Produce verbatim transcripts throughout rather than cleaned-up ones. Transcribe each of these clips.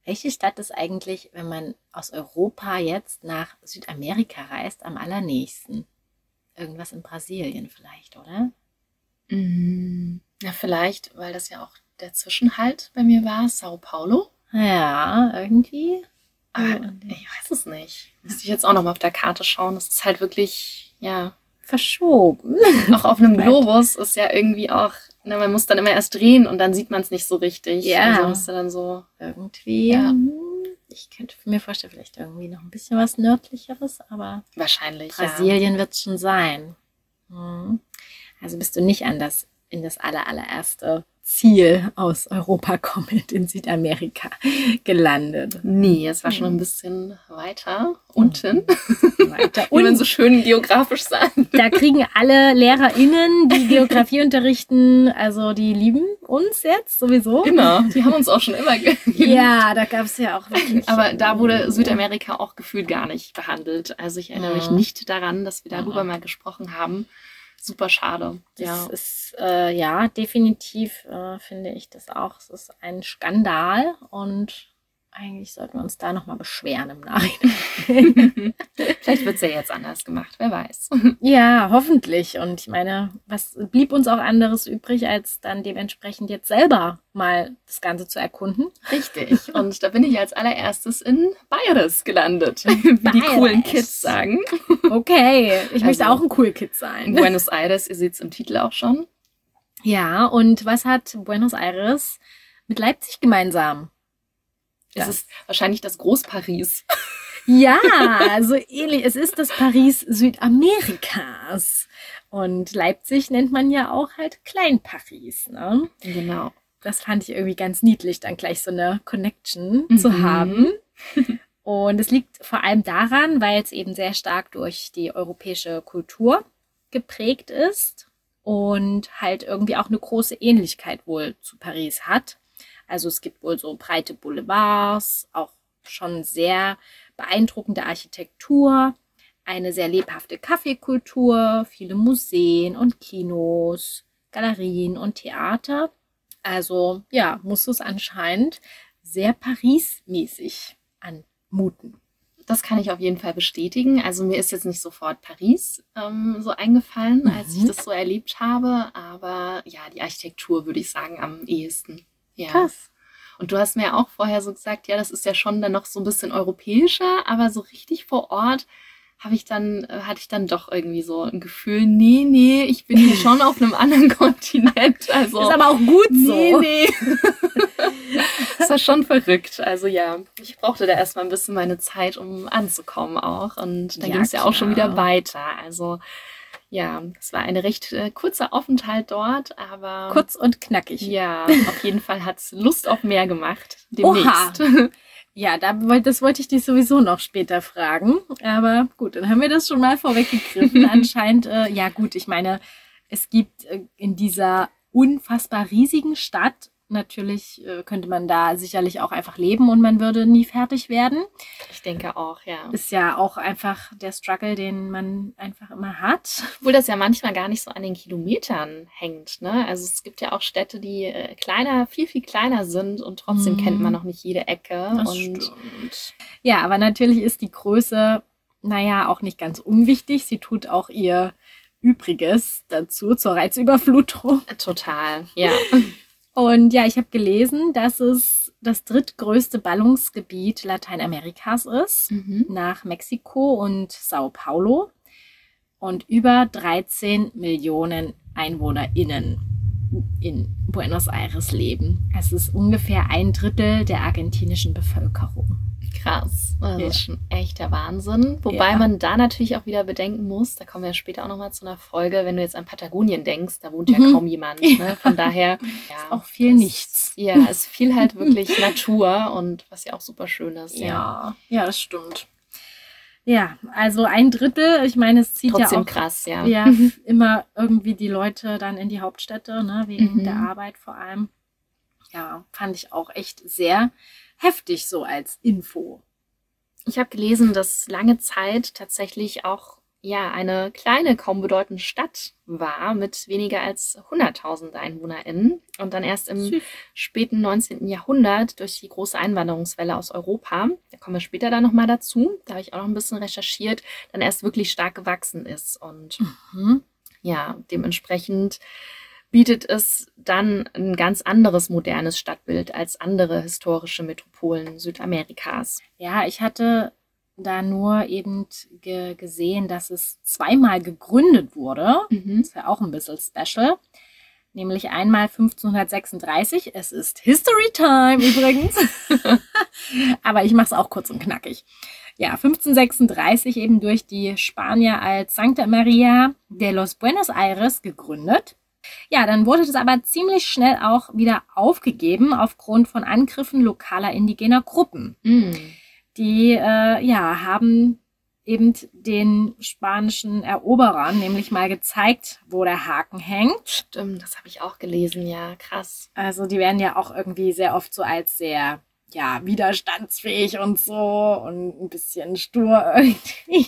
Welche Stadt ist eigentlich, wenn man aus Europa jetzt nach Südamerika reist, am allernächsten? Irgendwas in Brasilien vielleicht, oder? Mm, Ja, vielleicht, weil das ja auch der Zwischenhalt bei mir war, Sao Paulo. Ja, irgendwie. Aber So ich weiß es nicht. Müsste ich jetzt auch noch mal auf der Karte schauen. Das ist halt wirklich, ja, verschoben. auch auf einem Globus ist ja irgendwie auch, ne, man muss dann immer erst drehen und dann sieht man es nicht so richtig. Also Ja, müsste dann so, irgendwie. ja, hm, Ich könnte mir vorstellen, vielleicht irgendwie noch ein bisschen was Nördlicheres, aber wahrscheinlich, ja. Brasilien wird es schon sein. Hm. Also bist du nicht an das, in das aller, allererste Ziel aus Europa kommend in Südamerika gelandet. Nee, es war schon ein bisschen weiter unten, Weiter wie man unten. so schön geografisch sagt. Da kriegen alle LehrerInnen, die Geografie unterrichten, also die lieben uns jetzt sowieso. Immer. Die haben uns auch schon immer ge Ja, da gab es ja auch wirklich. Aber da wurde Südamerika auch gefühlt gar nicht behandelt. Also ich erinnere mich Mhm. nicht daran, dass wir darüber mal gesprochen haben. Super schade. Das Ja. ist, äh, ja, definitiv äh, finde ich das auch. Es ist ein Skandal und eigentlich sollten wir uns da nochmal beschweren im Nachhinein. Vielleicht wird es ja jetzt anders gemacht, wer weiß. Ja, hoffentlich. Und ich meine, was blieb uns auch anderes übrig, als dann dementsprechend jetzt selber mal das Ganze zu erkunden? Richtig. Und da bin ich als allererstes in Bayeres gelandet, wie die Bayeres. coolen Kids sagen. Okay, ich möchte Also, auch ein cool Kid In sein. Buenos Aires, ihr seht es im Titel auch schon. Ja, und was hat Buenos Aires mit Leipzig gemeinsam? Es Das. ist wahrscheinlich das Groß-Paris. Ja, so ähnlich. Es ist das Paris Südamerikas. Und Leipzig nennt man ja auch halt Klein-Paris, ne? Genau. Das fand ich irgendwie ganz niedlich, dann gleich so eine Connection Mhm. zu haben. Und es liegt vor allem daran, weil es eben sehr stark durch die europäische Kultur geprägt ist und halt irgendwie auch eine große Ähnlichkeit wohl zu Paris hat. Also es gibt wohl so breite Boulevards, auch schon sehr beeindruckende Architektur, eine sehr lebhafte Kaffeekultur, viele Museen und Kinos, Galerien und Theater. Also ja, muss es anscheinend sehr Paris-mäßig anmuten. Das kann ich auf jeden Fall bestätigen. Also mir ist jetzt nicht sofort Paris ähm, so eingefallen, als ich Mhm. das so erlebt habe. Aber ja, die Architektur würde ich sagen am ehesten. Ja. Krass. Und du hast mir ja auch vorher so gesagt, ja, das ist ja schon dann noch so ein bisschen europäischer, aber so richtig vor Ort habe ich dann, äh, hatte ich dann doch irgendwie so ein Gefühl, nee, nee, ich bin hier schon auf einem anderen Kontinent. Also, Ist aber auch gut so. nee, nee. Das war schon verrückt. Also ja, ich brauchte da erstmal ein bisschen meine Zeit, um anzukommen auch. Und dann Ja, ging es ja auch schon wieder klar. weiter. Also ja, es war ein recht äh, kurzer Aufenthalt dort, aber Kurz und knackig. ja, auf jeden Fall hat es Lust auf mehr gemacht. Demnächst. Oha. Ja, da, woll- das wollte ich dich sowieso noch später fragen. Aber gut, dann haben wir das schon mal vorweggegriffen. Anscheinend, äh, ja gut, ich meine, es gibt äh, in dieser unfassbar riesigen Stadt, natürlich äh, könnte man da sicherlich auch einfach leben und man würde nie fertig werden. Ich denke auch, ja. Ist ja auch einfach der Struggle, den man einfach immer hat. Obwohl das ja manchmal gar nicht so an den Kilometern hängt, ne? Also es gibt ja auch Städte, die äh, kleiner, viel, viel kleiner sind und trotzdem Mhm. kennt man noch nicht jede Ecke. Das und stimmt. Ja, aber natürlich ist die Größe, naja, auch nicht ganz unwichtig. Sie tut auch ihr Übriges dazu, zur Reizüberflutung. total, ja. Und ja, ich habe gelesen, dass es das drittgrößte Ballungsgebiet Lateinamerikas ist, Mhm. nach Mexiko und Sao Paulo. Und über dreizehn Millionen EinwohnerInnen in Buenos Aires leben. Es ist ungefähr ein Drittel der argentinischen Bevölkerung. Krass. Das Ja. ist schon echt der Wahnsinn. Wobei Ja. man da natürlich auch wieder bedenken muss, da kommen wir später auch nochmal zu einer Folge, wenn du jetzt an Patagonien denkst, da wohnt ja Mhm. kaum jemand. Ne? Von daher ja, Auch viel es- nichts. Ja, es viel halt wirklich Natur und was ja auch super schön ist. Ja. Ja, ja, das stimmt. Ja, also ein Drittel, ich meine, es zieht Trotzdem ja auch krass, ja. ja, immer irgendwie die Leute dann in die Hauptstädte, ne, wegen Mhm. der Arbeit vor allem. Ja, fand ich auch echt sehr heftig so als Info. Ich habe gelesen, dass lange Zeit tatsächlich auch ja eine kleine, kaum bedeutende Stadt war mit weniger als hunderttausend EinwohnerInnen und dann erst im Süß. späten neunzehnten. Jahrhundert durch die große Einwanderungswelle aus Europa, da kommen wir später dann nochmal dazu, da habe ich auch noch ein bisschen recherchiert, dann erst wirklich stark gewachsen ist. Und Mhm. ja, dementsprechend bietet es dann ein ganz anderes modernes Stadtbild als andere historische Metropolen Südamerikas. Ja, ich hatte da nur eben ge gesehen, dass es zweimal gegründet wurde. Mhm. Das wäre auch ein bisschen special. Nämlich einmal fünfzehnhundertsechsunddreißig. Es ist History Time übrigens. Aber ich mache es auch kurz und knackig. Ja, fünfzehnhundertsechsunddreißig eben durch die Spanier als Santa María de los Buenos Aires gegründet. Ja, dann wurde das aber ziemlich schnell auch wieder aufgegeben aufgrund von Angriffen lokaler indigener Gruppen. Mm. Die äh, ja, haben eben den spanischen Eroberern nämlich mal gezeigt, wo der Haken hängt. Stimmt, das habe ich auch gelesen, ja, krass. Also die werden ja auch irgendwie sehr oft so als sehr ja, widerstandsfähig und so und ein bisschen stur irgendwie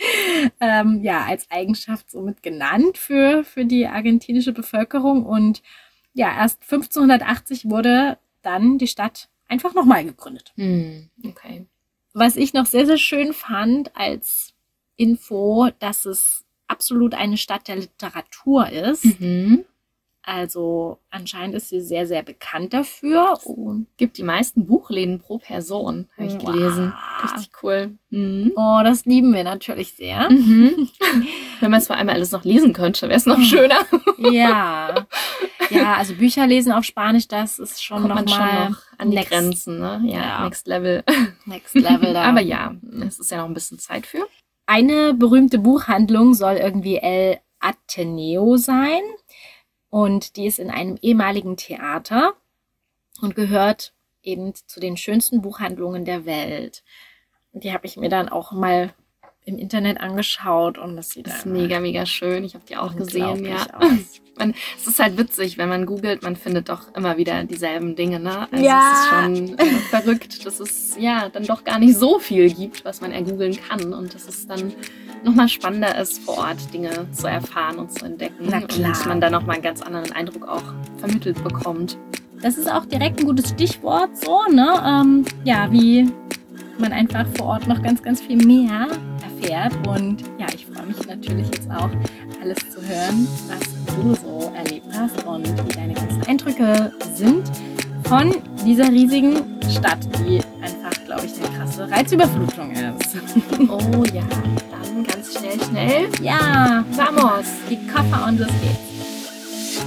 ähm, ja, als Eigenschaft somit genannt für, für die argentinische Bevölkerung. Und ja, erst fünfzehnhundertachtzig wurde dann die Stadt einfach nochmal gegründet. Hm, okay. Was ich noch sehr, sehr schön fand als Info, dass es absolut eine Stadt der Literatur ist. Mhm. Also anscheinend ist sie sehr, sehr bekannt dafür. Und Gibt die meisten Buchläden pro Person, habe ich Wow. gelesen. Richtig cool. Mhm. oh, das lieben wir natürlich sehr. Mhm. Wenn man es vor allem alles noch lesen könnte, wäre es noch schöner. Ja. Ja, also Bücher lesen auf Spanisch, das ist schon Kommt man nochmal schon noch an die next, Grenzen, ne? Ja, Ja. next level. next level da. Aber ja, es ist ja noch ein bisschen Zeit für. Eine berühmte Buchhandlung soll irgendwie El Ateneo sein. Und die ist in einem ehemaligen Theater und gehört eben zu den schönsten Buchhandlungen der Welt. Und die habe ich mir dann auch mal im Internet angeschaut und das sieht Das ist einfach mega, mega schön. Ich habe die auch gesehen, ja. unglaublich aus. Man, es ist halt witzig, wenn man googelt, man findet doch immer wieder dieselben Dinge, ne? Also Ja. es ist schon äh, verrückt, dass es ja dann doch gar nicht so viel gibt, was man ergoogeln kann und dass es dann nochmal spannender ist, vor Ort Dinge zu erfahren und zu entdecken. Na klar. Und man dann nochmal einen ganz anderen Eindruck auch vermittelt bekommt. Das ist auch direkt ein gutes Stichwort, so, ne? Ähm, ja, wie man einfach vor Ort noch ganz, ganz viel mehr erfährt. Und ja, ich freue mich natürlich jetzt auch, alles zu hören, was du so erlebt hast und wie deine ganzen Eindrücke sind von dieser riesigen Stadt, die einfach, glaube ich, eine krasse Reizüberflutung ist. Oh ja, dann ganz schnell, schnell. Ja, Vamos! die Koffer und los geht's.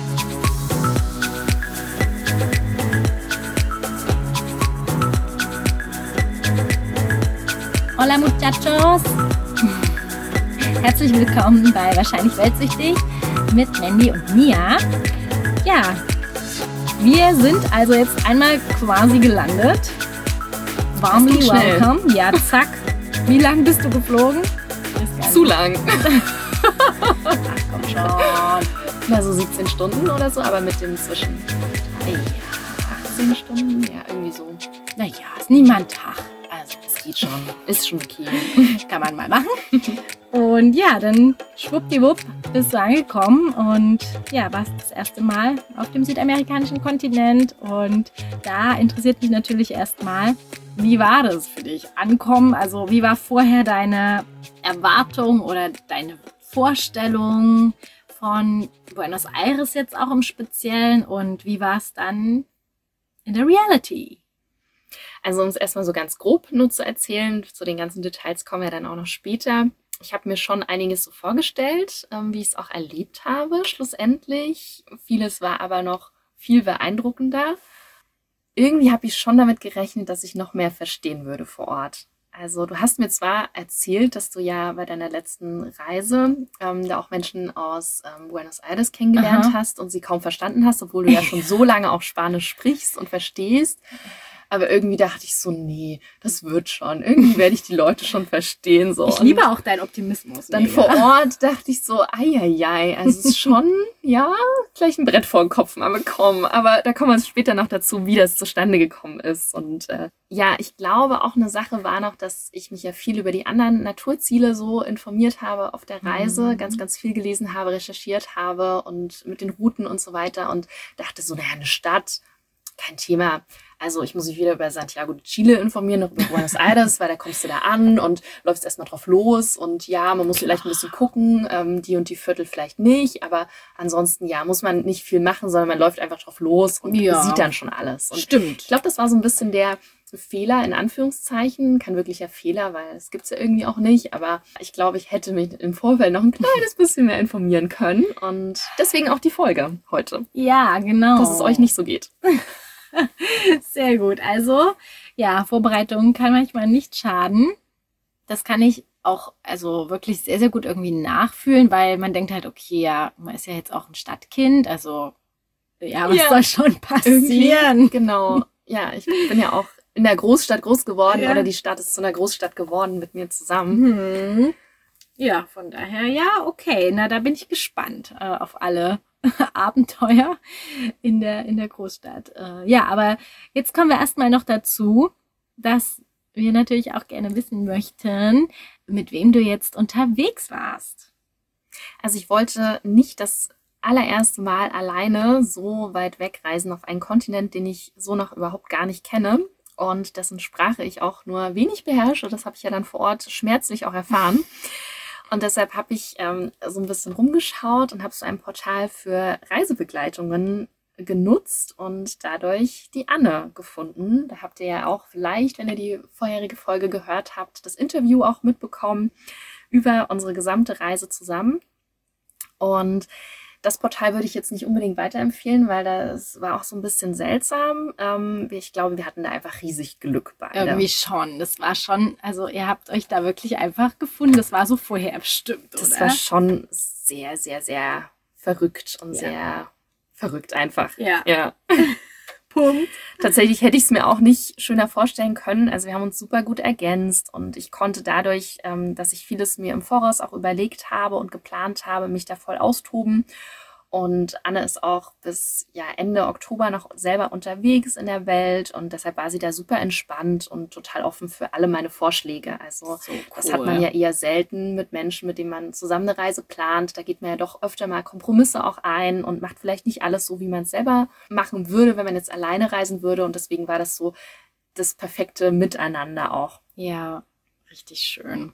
Hola muchachos! Herzlich willkommen bei Wahrscheinlich Weltsüchtig mit Mandy und Mia. Ja, wir sind also jetzt einmal quasi gelandet. Warmly ging schnell. welcome. Ja, zack. Wie lang bist du geflogen? Zu lang. Ach, komm schon. Na, so siebzehn Stunden oder so, aber mit dem zwischen achtzehn Stunden, ja, irgendwie so. Naja, ist niemand ein Tag. Also, es geht schon. Ist schon okay. Kann man mal machen. Und ja, dann schwuppdiwupp bist du angekommen und ja, warst das erste Mal auf dem südamerikanischen Kontinent. Und da interessiert mich natürlich erstmal, wie war das für dich? Ankommen, also wie war vorher deine Erwartung oder deine Vorstellung von Buenos Aires jetzt auch im Speziellen und wie war es dann in der Reality? Also um es erstmal so ganz grob nur zu erzählen, zu den ganzen Details kommen wir dann auch noch später. Ich habe mir schon einiges so vorgestellt, ähm, wie ich es auch erlebt habe schlussendlich. Vieles war aber noch viel beeindruckender. Irgendwie habe ich schon damit gerechnet, dass ich noch mehr verstehen würde vor Ort. Also du hast mir zwar erzählt, dass du ja bei deiner letzten Reise ähm, da auch Menschen aus ähm, Buenos Aires kennengelernt Aha. hast und sie kaum verstanden hast, obwohl du ja schon so lange auch Spanisch sprichst und verstehst. Aber irgendwie dachte ich so, nee, das wird schon. Irgendwie werde ich die Leute schon verstehen. So. Ich liebe auch deinen Optimismus. Dann mega. vor Ort dachte ich so, eieiei, also es ist schon, ja, gleich ein Brett vor den Kopf mal bekommen. Aber da kommen wir später noch dazu, wie das zustande gekommen ist. Und äh, ja, ich glaube, auch eine Sache war noch, dass ich mich ja viel über die anderen Naturziele so informiert habe auf der Reise, Mhm. ganz, ganz viel gelesen habe, recherchiert habe und mit den Routen und so weiter und dachte so, naja, eine Stadt, kein Thema. Also ich muss mich wieder über Santiago de Chile informieren, noch über Buenos Aires, weil da kommst du da an und läufst erstmal drauf los. Und ja, man muss vielleicht ein bisschen gucken, ähm, die und die Viertel vielleicht nicht. Aber ansonsten, ja, muss man nicht viel machen, sondern man läuft einfach drauf los und Ja. sieht dann schon alles. Und Stimmt. ich glaube, das war so ein bisschen der Fehler, in Anführungszeichen. Kein wirklicher Fehler, weil es gibt's ja irgendwie auch nicht. Aber ich glaube, ich hätte mich im Vorfeld noch ein kleines bisschen mehr informieren können. Und deswegen auch die Folge heute, Ja, genau. dass es euch nicht so geht. Sehr gut. Also, ja, Vorbereitung kann manchmal nicht schaden. Das kann ich auch, also wirklich sehr, sehr gut irgendwie nachfühlen, weil man denkt halt, okay, ja, man ist ja jetzt auch ein Stadtkind, also, ja, was Ja, soll schon Irgendwie, passieren? genau. Ja, ich bin ja auch in der Großstadt groß geworden Ja. oder die Stadt ist zu einer Großstadt geworden mit mir zusammen. Hm. Ja, von daher, ja, okay. Na, da bin ich gespannt äh, auf alle Abenteuer in der, in der Großstadt. Äh, ja, aber jetzt kommen wir erstmal noch dazu, dass wir natürlich auch gerne wissen möchten, mit wem du jetzt unterwegs warst. Also ich wollte nicht das allererste Mal alleine so weit wegreisen auf einen Kontinent, den ich so noch überhaupt gar nicht kenne und dessen Sprache ich auch nur wenig beherrsche. Das habe ich ja dann vor Ort schmerzlich auch erfahren. Und deshalb habe ich ähm, so ein bisschen rumgeschaut und habe so ein Portal für Reisebegleitungen genutzt und dadurch die Anne gefunden. Da habt ihr ja auch vielleicht, wenn ihr die vorherige Folge gehört habt, das Interview auch mitbekommen über unsere gesamte Reise zusammen. Und das Portal würde ich jetzt nicht unbedingt weiterempfehlen, weil das war auch so ein bisschen seltsam. Ähm, ich glaube, wir hatten da einfach riesig Glück beide. Irgendwie schon. Das war schon, also ihr habt euch da wirklich einfach gefunden. Das war so vorher bestimmt, Das oder? war schon sehr, sehr, sehr verrückt und Ja. sehr verrückt einfach. Ja. Ja. Punkt. Tatsächlich hätte ich es mir auch nicht schöner vorstellen können. Also wir haben uns super gut ergänzt und ich konnte dadurch, ähm, dass ich vieles mir im Voraus auch überlegt habe und geplant habe, mich da voll austoben. Und Anne ist auch bis ja, Ende Oktober noch selber unterwegs in der Welt und deshalb war sie da super entspannt und total offen für alle meine Vorschläge. Also So das hat cool. man ja eher selten mit Menschen, mit denen man zusammen eine Reise plant. Da geht man ja doch öfter mal Kompromisse auch ein und macht vielleicht nicht alles so, wie man es selber machen würde, wenn man jetzt alleine reisen würde. Und deswegen war das so das perfekte Miteinander auch. Ja, richtig schön.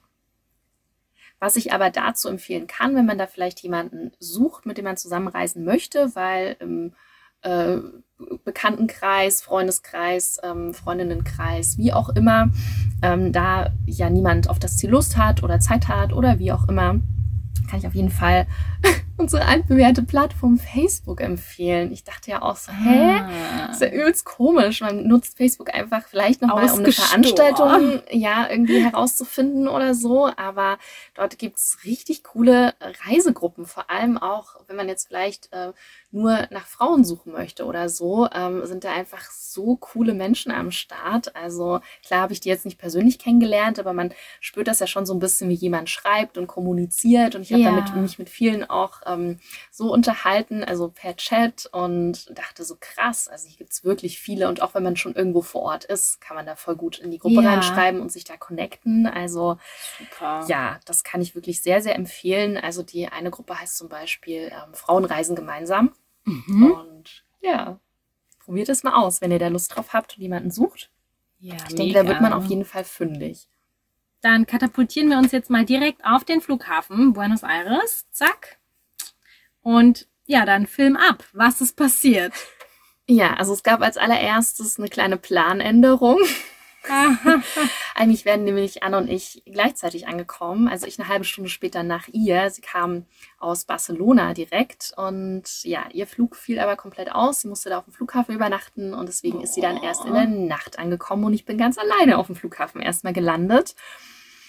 Was ich aber dazu empfehlen kann, wenn man da vielleicht jemanden sucht, mit dem man zusammenreisen möchte, weil im äh, Bekanntenkreis, Freundeskreis, ähm, Freundinnenkreis, wie auch immer, ähm, da ja niemand auf das Ziel Lust hat oder Zeit hat oder wie auch immer, kann ich auf jeden Fall unsere altbewährte Plattform Facebook empfehlen. Ich dachte ja auch so, hä? Ah. Das ist ja übelst komisch. Man nutzt Facebook einfach vielleicht nochmal, um eine Ausgestorben. Veranstaltung ja irgendwie herauszufinden oder so. Aber dort gibt's richtig coole Reisegruppen. Vor allem auch, wenn man jetzt vielleicht äh, nur nach Frauen suchen möchte oder so, ähm, sind da einfach so coole Menschen am Start. Also klar habe ich die jetzt nicht persönlich kennengelernt, aber man spürt das ja schon so ein bisschen, wie jemand schreibt und kommuniziert. Und ich habe Ja. damit mich mit vielen auch ähm, so unterhalten, also per Chat und dachte so krass, also hier gibt's wirklich viele und auch wenn man schon irgendwo vor Ort ist, kann man da voll gut in die Gruppe Ja. reinschreiben und sich da connecten. Also Super. ja, das kann ich wirklich sehr, sehr empfehlen. Also die eine Gruppe heißt zum Beispiel ähm, Frauen reisen gemeinsam. Mhm. Und ja, probiert es mal aus, wenn ihr da Lust drauf habt und jemanden sucht. Ja, Ich denke, da wird man mega. auf jeden Fall fündig. Dann katapultieren wir uns jetzt mal direkt auf den Flughafen Buenos Aires. Zack. Und ja, dann Film ab. Was ist passiert? Ja, also es gab als allererstes eine kleine Planänderung. Eigentlich wären nämlich Anne und ich gleichzeitig angekommen. Also ich eine halbe Stunde später nach ihr. Sie kam aus Barcelona direkt und ja, ihr Flug fiel aber komplett aus. Sie musste da auf dem Flughafen übernachten und deswegen ist sie dann erst in der Nacht angekommen und ich bin ganz alleine auf dem Flughafen erstmal gelandet.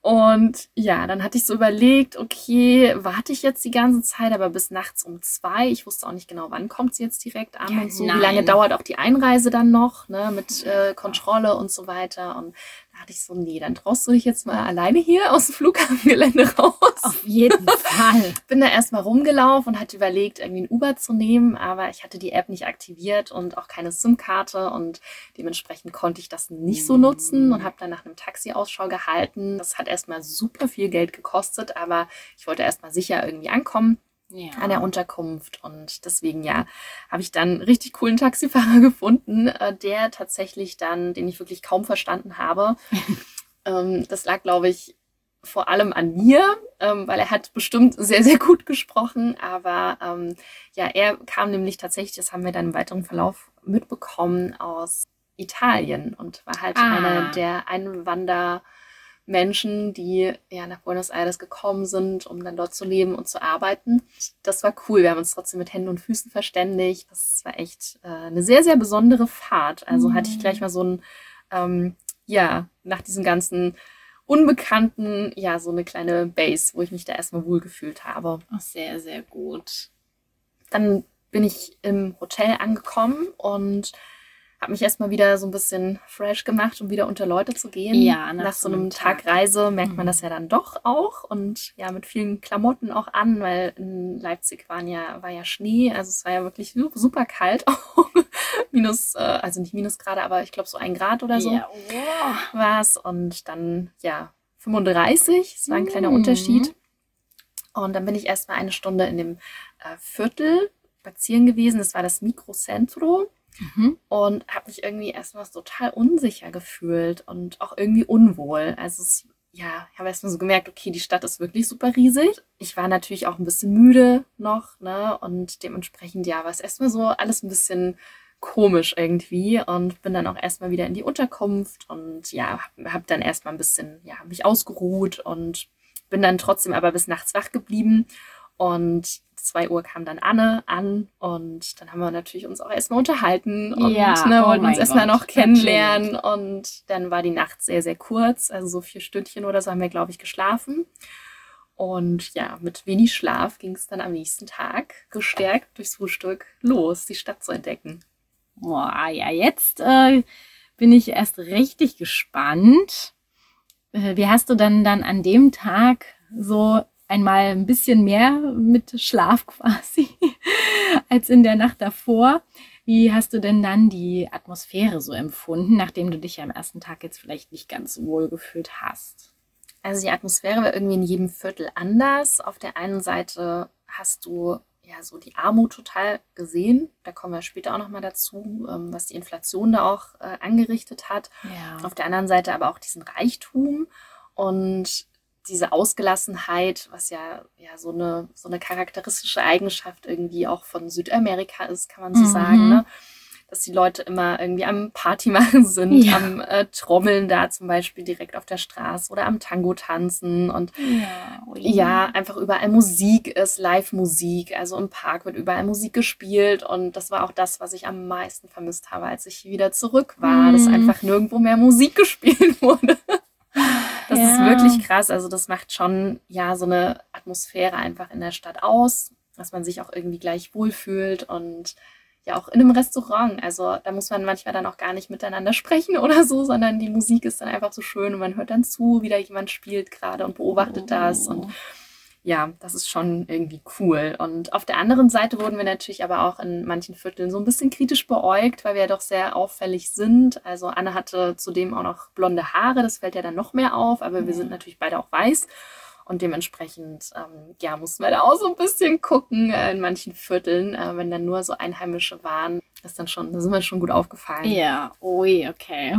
Und ja, dann hatte ich so überlegt, okay, warte ich jetzt die ganze Zeit, aber bis nachts um zwei. Ich wusste auch nicht genau, wann kommt sie jetzt direkt an Ja, und so. nein. Wie lange dauert auch die Einreise dann noch, ne, mit äh, Kontrolle und so weiter. Und da dachte ich so, nee, dann traust du dich jetzt mal alleine hier aus dem Flughafengelände raus. Auf jeden Fall. Bin da erstmal rumgelaufen und hatte überlegt, irgendwie ein Uber zu nehmen, aber ich hatte die App nicht aktiviert und auch keine SIM-Karte und dementsprechend konnte ich das nicht so nutzen und habe dann nach einem Taxi Ausschau gehalten. Das hat erstmal super viel Geld gekostet, aber ich wollte erstmal sicher irgendwie ankommen Ja. an der Unterkunft und deswegen, ja, habe ich dann einen richtig coolen Taxifahrer gefunden, äh, der tatsächlich dann, den ich wirklich kaum verstanden habe. ähm, das lag, glaube ich, vor allem an mir, ähm, weil er hat bestimmt sehr, sehr gut gesprochen, aber ähm, ja, er kam nämlich tatsächlich, das haben wir dann im weiteren Verlauf mitbekommen, aus Italien und war halt Ah. einer der Einwandermenschen, die ja nach Buenos Aires gekommen sind, um dann dort zu leben und zu arbeiten. Das war cool, wir haben uns trotzdem mit Händen und Füßen verständigt. Das war echt äh, eine sehr, sehr besondere Fahrt. Also Mhm. hatte ich gleich mal so ein, ähm, ja, nach diesem ganzen Unbekannten, ja, so eine kleine Base, wo ich mich da erstmal wohlgefühlt habe. Oh, sehr, sehr gut. Dann bin ich im Hotel angekommen und habe mich erstmal wieder so ein bisschen fresh gemacht, um wieder unter Leute zu gehen. Ja, nach nach so so einem einem Tag Tag. Reise merkt man Mhm. das ja dann doch auch und ja, mit vielen Klamotten auch an, weil in Leipzig waren ja, war ja Schnee, also es war ja wirklich su- super kalt auch. Minus, äh, also nicht Minusgrade, aber ich glaube so ein Grad oder so Ja, oh. war es und dann, ja, fünfunddreißig, das war ein kleiner Mhm. Unterschied. Und dann bin ich erstmal eine Stunde in dem äh, Viertel spazieren gewesen, das war das Microcentro Mhm. und habe mich irgendwie erstmal so total unsicher gefühlt und auch irgendwie unwohl. Also es, ja, ich habe erstmal so gemerkt, okay, die Stadt ist wirklich super riesig. Ich war natürlich auch ein bisschen müde noch, ne? Und dementsprechend, ja, war es erstmal so alles ein bisschen komisch irgendwie und bin dann auch erstmal wieder in die Unterkunft und ja, habe hab dann erstmal ein bisschen, ja, mich ausgeruht und bin dann trotzdem aber bis nachts wach geblieben und zwei Uhr kam dann Anne an und dann haben wir natürlich uns auch erstmal unterhalten und Ja, ne, oh wollten uns mein erstmal Gott, noch kennenlernen und dann war die Nacht sehr, sehr kurz, also so vier Stündchen oder so haben wir, glaube ich, geschlafen. Und ja, mit wenig Schlaf ging es dann am nächsten Tag gestärkt durchs Frühstück los, die Stadt zu entdecken. Boah, ja, jetzt äh, bin ich erst richtig gespannt. Äh, Wie hast du dann dann an dem Tag so einmal ein bisschen mehr mit Schlaf quasi als in der Nacht davor? Wie hast du denn dann die Atmosphäre so empfunden, nachdem du dich ja am ersten Tag jetzt vielleicht nicht ganz so wohl gefühlt hast? Also die Atmosphäre war irgendwie in jedem Viertel anders. Auf der einen Seite hast du ja so die Armut total gesehen. Da kommen wir später auch nochmal dazu, ähm, was die Inflation da auch äh, angerichtet hat. Ja. Auf der anderen Seite aber auch diesen Reichtum und diese Ausgelassenheit, was ja, ja so eine, so eine charakteristische Eigenschaft irgendwie auch von Südamerika ist, kann man so Mhm. sagen, ne? Dass die Leute immer irgendwie am Party machen sind, Ja. am äh, Trommeln da zum Beispiel direkt auf der Straße oder am Tango tanzen und Ja, ui. ja, einfach überall Musik ist, Live-Musik. Also im Park wird überall Musik gespielt und das war auch das, was ich am meisten vermisst habe, als ich wieder zurück war, dass Mhm. einfach nirgendwo mehr Musik gespielt wurde. Das ist Ja. wirklich krass. Also das macht schon ja so eine Atmosphäre einfach in der Stadt aus, dass man sich auch irgendwie gleich wohlfühlt und ja auch in einem Restaurant. Also da muss man manchmal dann auch gar nicht miteinander sprechen oder so, sondern die Musik ist dann einfach so schön und man hört dann zu, wie da jemand spielt gerade und beobachtet das und Oh. ja, das ist schon irgendwie cool. Und auf der anderen Seite wurden wir natürlich aber auch in manchen Vierteln so ein bisschen kritisch beäugt, weil wir ja doch sehr auffällig sind. Also Anne hatte zudem auch noch blonde Haare, das fällt ja dann noch mehr auf, aber wir sind Ja. natürlich beide auch weiß. Und dementsprechend, ähm, ja, mussten wir da auch so ein bisschen gucken äh, in manchen Vierteln, äh, wenn dann nur so Einheimische waren, ist dann schon, da sind wir schon gut aufgefallen. Ja, ui, okay.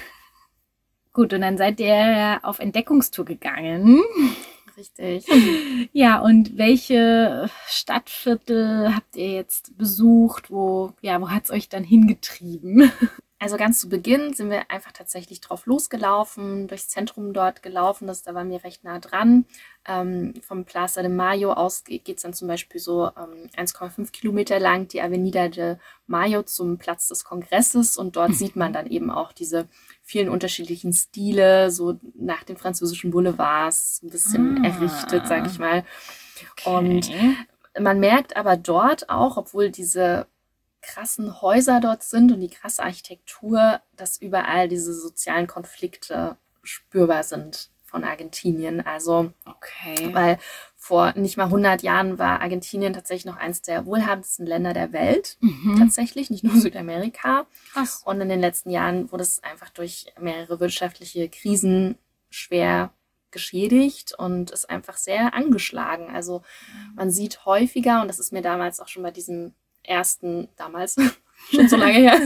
Gut, und dann seid ihr auf Entdeckungstour gegangen. Richtig. Ja, und welche Stadtviertel habt ihr jetzt besucht? Wo, ja, wo hat's euch dann hingetrieben? Also ganz zu Beginn sind wir einfach tatsächlich drauf losgelaufen, durchs Zentrum dort gelaufen, das, da waren wir recht nah dran. Ähm, vom Plaza de Mayo aus geht es dann zum Beispiel so ähm, eins Komma fünf Kilometer lang die Avenida de Mayo zum Platz des Kongresses und dort sieht man dann eben auch diese vielen unterschiedlichen Stile, so nach den französischen Boulevards, ein bisschen Ah. errichtet, sag ich mal. Okay. Und man merkt aber dort auch, obwohl diese krassen Häuser dort sind und die krasse Architektur, dass überall diese sozialen Konflikte spürbar sind von Argentinien. Also, Okay. weil vor nicht mal hundert Jahren war Argentinien tatsächlich noch eines der wohlhabendsten Länder der Welt. Mhm. Tatsächlich, nicht nur Südamerika. Krass. Und in den letzten Jahren wurde es einfach durch mehrere wirtschaftliche Krisen schwer geschädigt und ist einfach sehr angeschlagen. Also man sieht häufiger, und das ist mir damals auch schon bei diesem ersten, damals, schon so lange her,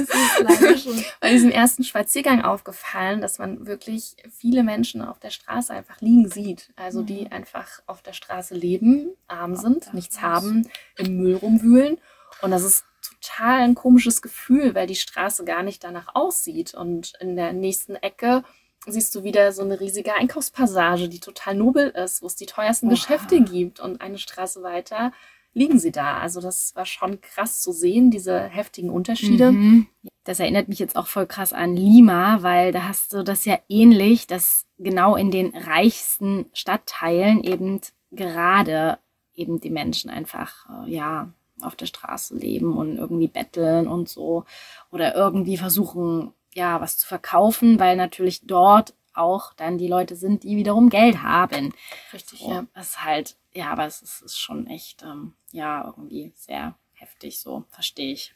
bei diesem ersten Spaziergang aufgefallen, dass man wirklich viele Menschen auf der Straße einfach liegen sieht. Also die einfach auf der Straße leben, arm sind, nichts haben, im Müll rumwühlen. Und das ist total ein komisches Gefühl, weil die Straße gar nicht danach aussieht. Und in der nächsten Ecke siehst du wieder so eine riesige Einkaufspassage, die total nobel ist, wo es die teuersten Oha. Geschäfte gibt. Und eine Straße weiter liegen sie da. Also das war schon krass zu sehen, diese heftigen Unterschiede. Mhm. Das erinnert mich jetzt auch voll krass an Lima, weil da hast du das ja ähnlich, dass genau in den reichsten Stadtteilen eben gerade eben die Menschen einfach, äh, ja, auf der Straße leben und irgendwie betteln und so oder irgendwie versuchen, ja, was zu verkaufen, weil natürlich dort auch dann die Leute sind, die wiederum Geld haben. Richtig, So, ja. das ist halt, ja, aber es ist, ist schon echt, ähm, ja, irgendwie sehr heftig, so, verstehe ich.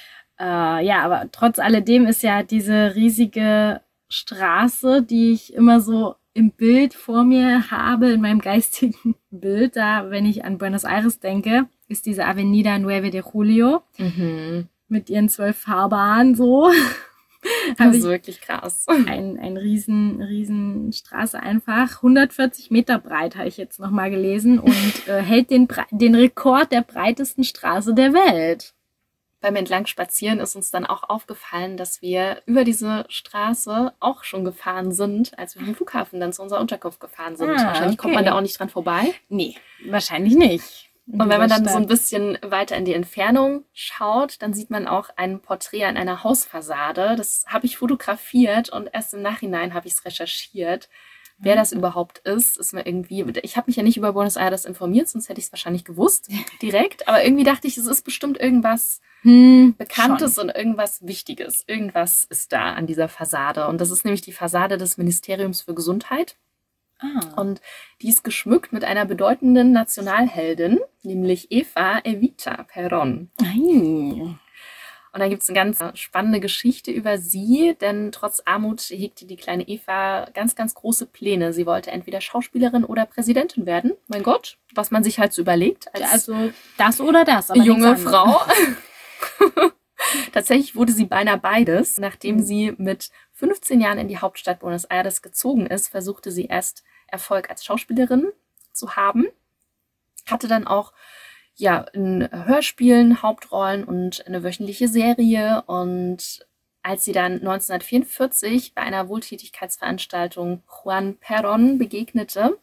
Äh, ja, aber trotz alledem ist ja diese riesige Straße, die ich immer so im Bild vor mir habe, in meinem geistigen Bild, da, wenn ich an Buenos Aires denke, ist diese Avenida Nueve de Julio Mhm. mit ihren zwölf Fahrbahnen so. Das Habe ist ich wirklich krass. ein, ein riesen, riesen Straße einfach. hundertvierzig Meter breit, habe ich jetzt nochmal gelesen und äh, hält den, Bre- den Rekord der breitesten Straße der Welt. Beim Entlangspazieren ist uns dann auch aufgefallen, dass wir über diese Straße auch schon gefahren sind, als wir vom Flughafen dann zu unserer Unterkunft gefahren sind. Ah, Wahrscheinlich kommt okay. man da auch nicht dran vorbei. Nee, wahrscheinlich nicht. In Und wenn man dieser dann so ein Stadt. bisschen weiter in die Entfernung schaut, dann sieht man auch ein Porträt an einer Hausfassade. Das habe ich fotografiert und erst im Nachhinein habe ich es recherchiert. Wer das überhaupt ist, ist mir irgendwie... Ich habe mich ja nicht über Buenos Aires informiert, sonst hätte ich es wahrscheinlich gewusst, direkt. Aber irgendwie dachte ich, es ist bestimmt irgendwas Hm, Bekanntes schon. und irgendwas Wichtiges. Irgendwas ist da an dieser Fassade. Und das ist nämlich die Fassade des Ministeriums für Gesundheit. Ah. Und die ist geschmückt mit einer bedeutenden Nationalheldin, nämlich Eva Evita Perón. Ei. Und da gibt es eine ganz spannende Geschichte über sie, denn trotz Armut hegte die kleine Eva ganz, ganz große Pläne. Sie wollte entweder Schauspielerin oder Präsidentin werden. Mein Gott, was man sich halt so überlegt als Also das oder das, aber junge nichts anderes. Frau. Tatsächlich wurde sie beinahe beides. Nachdem Mhm. sie mit fünfzehn Jahren in die Hauptstadt Buenos Aires gezogen ist, versuchte sie erst Erfolg als Schauspielerin zu haben. Hatte dann auch ja, in Hörspielen Hauptrollen und eine wöchentliche Serie. Und als sie dann neunzehnhundertvierundvierzig bei einer Wohltätigkeitsveranstaltung Juan Perón begegnete,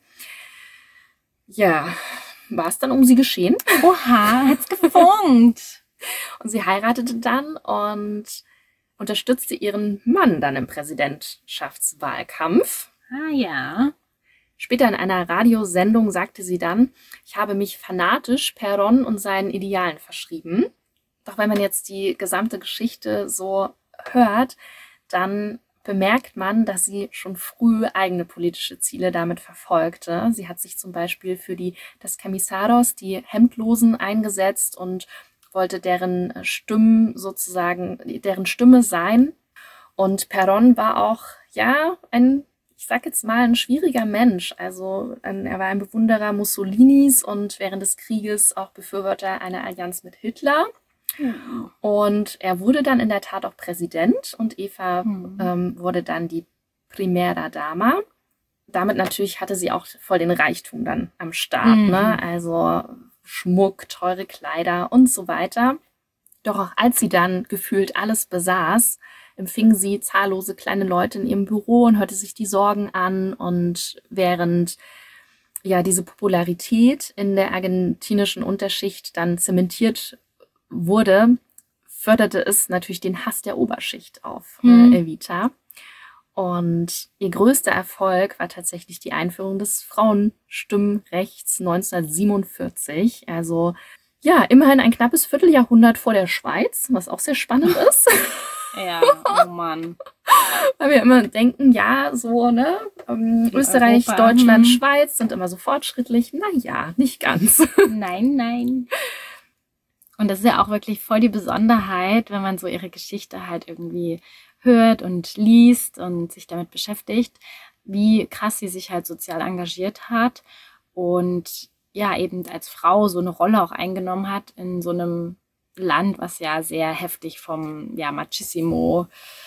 ja, war es dann um sie geschehen. Oha, hat's gefunkt. Und sie heiratete dann und unterstützte ihren Mann dann im Präsidentschaftswahlkampf. Ah ja. Später in einer Radiosendung sagte sie dann, ich habe mich fanatisch Perón und seinen Idealen verschrieben. Doch wenn man jetzt die gesamte Geschichte so hört, dann bemerkt man, dass sie schon früh eigene politische Ziele damit verfolgte. Sie hat sich zum Beispiel für die Descamisados, die Hemdlosen, eingesetzt und wollte deren Stimmen sozusagen, deren Stimme sein. Und Perón war auch, ja, ein, ich sag jetzt mal, ein schwieriger Mensch. Also ein, er war ein Bewunderer Mussolinis und während des Krieges auch Befürworter einer Allianz mit Hitler. Hm. Und er wurde dann in der Tat auch Präsident und Eva Hm. ähm, wurde dann die Primera Dama. Damit natürlich hatte sie auch voll den Reichtum dann am Start, Mhm. ne? Also Schmuck, teure Kleider und so weiter. Doch auch als sie dann gefühlt alles besaß, empfing sie zahllose kleine Leute in ihrem Büro und hörte sich die Sorgen an. Und während ja diese Popularität in der argentinischen Unterschicht dann zementiert wurde, förderte es natürlich den Hass der Oberschicht auf Hm. äh, Evita. Und ihr größter Erfolg war tatsächlich die Einführung des Frauenstimmrechts neunzehnhundertsiebenundvierzig. Also ja, immerhin ein knappes Vierteljahrhundert vor der Schweiz, was auch sehr spannend ist. Ja, oh Mann. Weil wir immer denken, ja, so, ne, ähm, In Österreich, Europa, Deutschland, hm. Schweiz sind immer so fortschrittlich. Naja, nicht ganz. Nein, nein. Und das ist ja auch wirklich voll die Besonderheit, wenn man so ihre Geschichte halt irgendwie hört und liest und sich damit beschäftigt, wie krass sie sich halt sozial engagiert hat und ja, eben als Frau so eine Rolle auch eingenommen hat in so einem Land, was ja sehr heftig vom ja, Machismo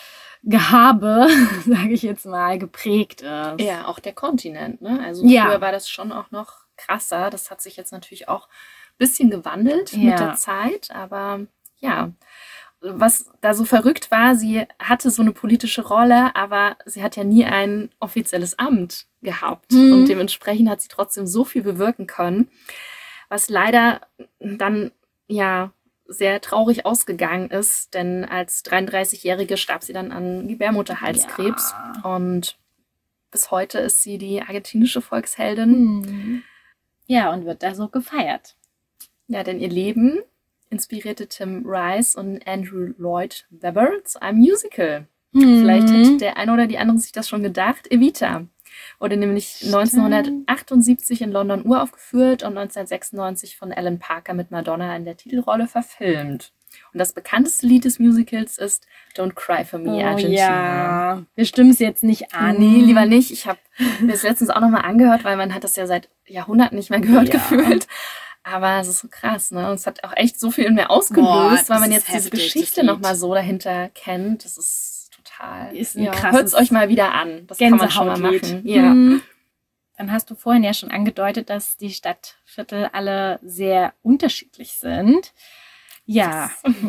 Gehabe, sage ich jetzt mal, geprägt ist. Ja, auch der Kontinent, ne? Also Ja. früher war das schon auch noch krasser. Das hat sich jetzt natürlich auch ein bisschen gewandelt mit Ja. der Zeit, aber ja. Was da so verrückt war, sie hatte so eine politische Rolle, aber sie hat ja nie ein offizielles Amt gehabt. Mhm. Und dementsprechend hat sie trotzdem so viel bewirken können, was leider dann ja sehr traurig ausgegangen ist, denn als dreiunddreißigjährige starb sie dann an Gebärmutterhalskrebs. Ja. Und bis heute ist sie die argentinische Volksheldin. Mhm. Ja, und wird da so gefeiert. Ja, denn ihr Leben inspirierte Tim Rice und Andrew Lloyd Webber zu einem Musical. Vielleicht hat der eine oder die andere sich das schon gedacht. Evita wurde nämlich Stimmt. neunzehnhundertachtundsiebzig in London uraufgeführt und neunzehnhundertsechsundneunzig von Alan Parker mit Madonna in der Titelrolle verfilmt. Und das bekannteste Lied des Musicals ist Don't Cry for Me, Oh Argentina. ja, wir stimmen es jetzt nicht an. Nee, lieber nicht. Ich habe mir das letztens auch nochmal angehört, weil man hat das ja seit Jahrhunderten nicht mehr gehört Ja. gefühlt. Aber es ist so krass, ne? Und es hat auch echt so viel in mir Boah, ausgelöst, das weil man ist jetzt diese heftig, das Geschichte Lied. nochmal so dahinter kennt. Das ist total. Ist ein ja, krasses hört's euch mal wieder an. Das kann man schon mal Gänsehautlied. machen. Ja. Mhm. Dann hast du vorhin ja schon angedeutet, dass die Stadtviertel alle sehr unterschiedlich sind. Ja,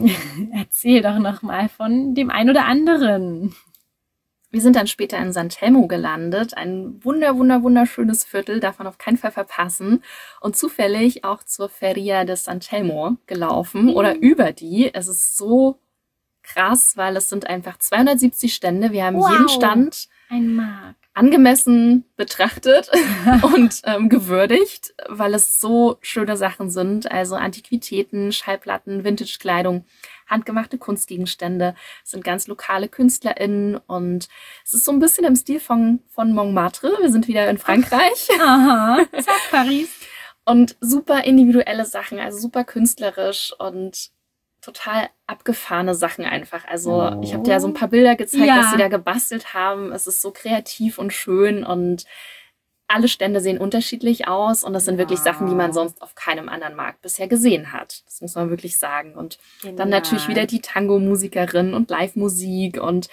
erzähl doch noch mal von dem einen oder anderen. Wir sind dann später in San Telmo gelandet. Ein wunder, wunder, wunderschönes Viertel, darf man auf keinen Fall verpassen. Und zufällig auch zur Feria de San Telmo gelaufen Mhm. oder über die. Es ist so krass, weil es sind einfach zweihundertsiebzig Stände. Wir haben Wow. jeden Stand Ein Markt. angemessen betrachtet und ähm, gewürdigt, weil es so schöne Sachen sind. Also Antiquitäten, Schallplatten, Vintage-Kleidung, handgemachte Kunstgegenstände. Es sind ganz lokale KünstlerInnen und es ist so ein bisschen im Stil von, von Montmartre. Wir sind wieder in Frankreich. Aha, zack, Paris. Und super individuelle Sachen, also super künstlerisch und total abgefahrene Sachen einfach. Also ich habe dir ja so ein paar Bilder gezeigt, Ja. was sie da gebastelt haben. Es ist so kreativ und schön und alle Stände sehen unterschiedlich aus und das sind wirklich Ja. Sachen, die man sonst auf keinem anderen Markt bisher gesehen hat. Das muss man wirklich sagen. Und dann natürlich wieder die Tango-Musikerin und Live-Musik und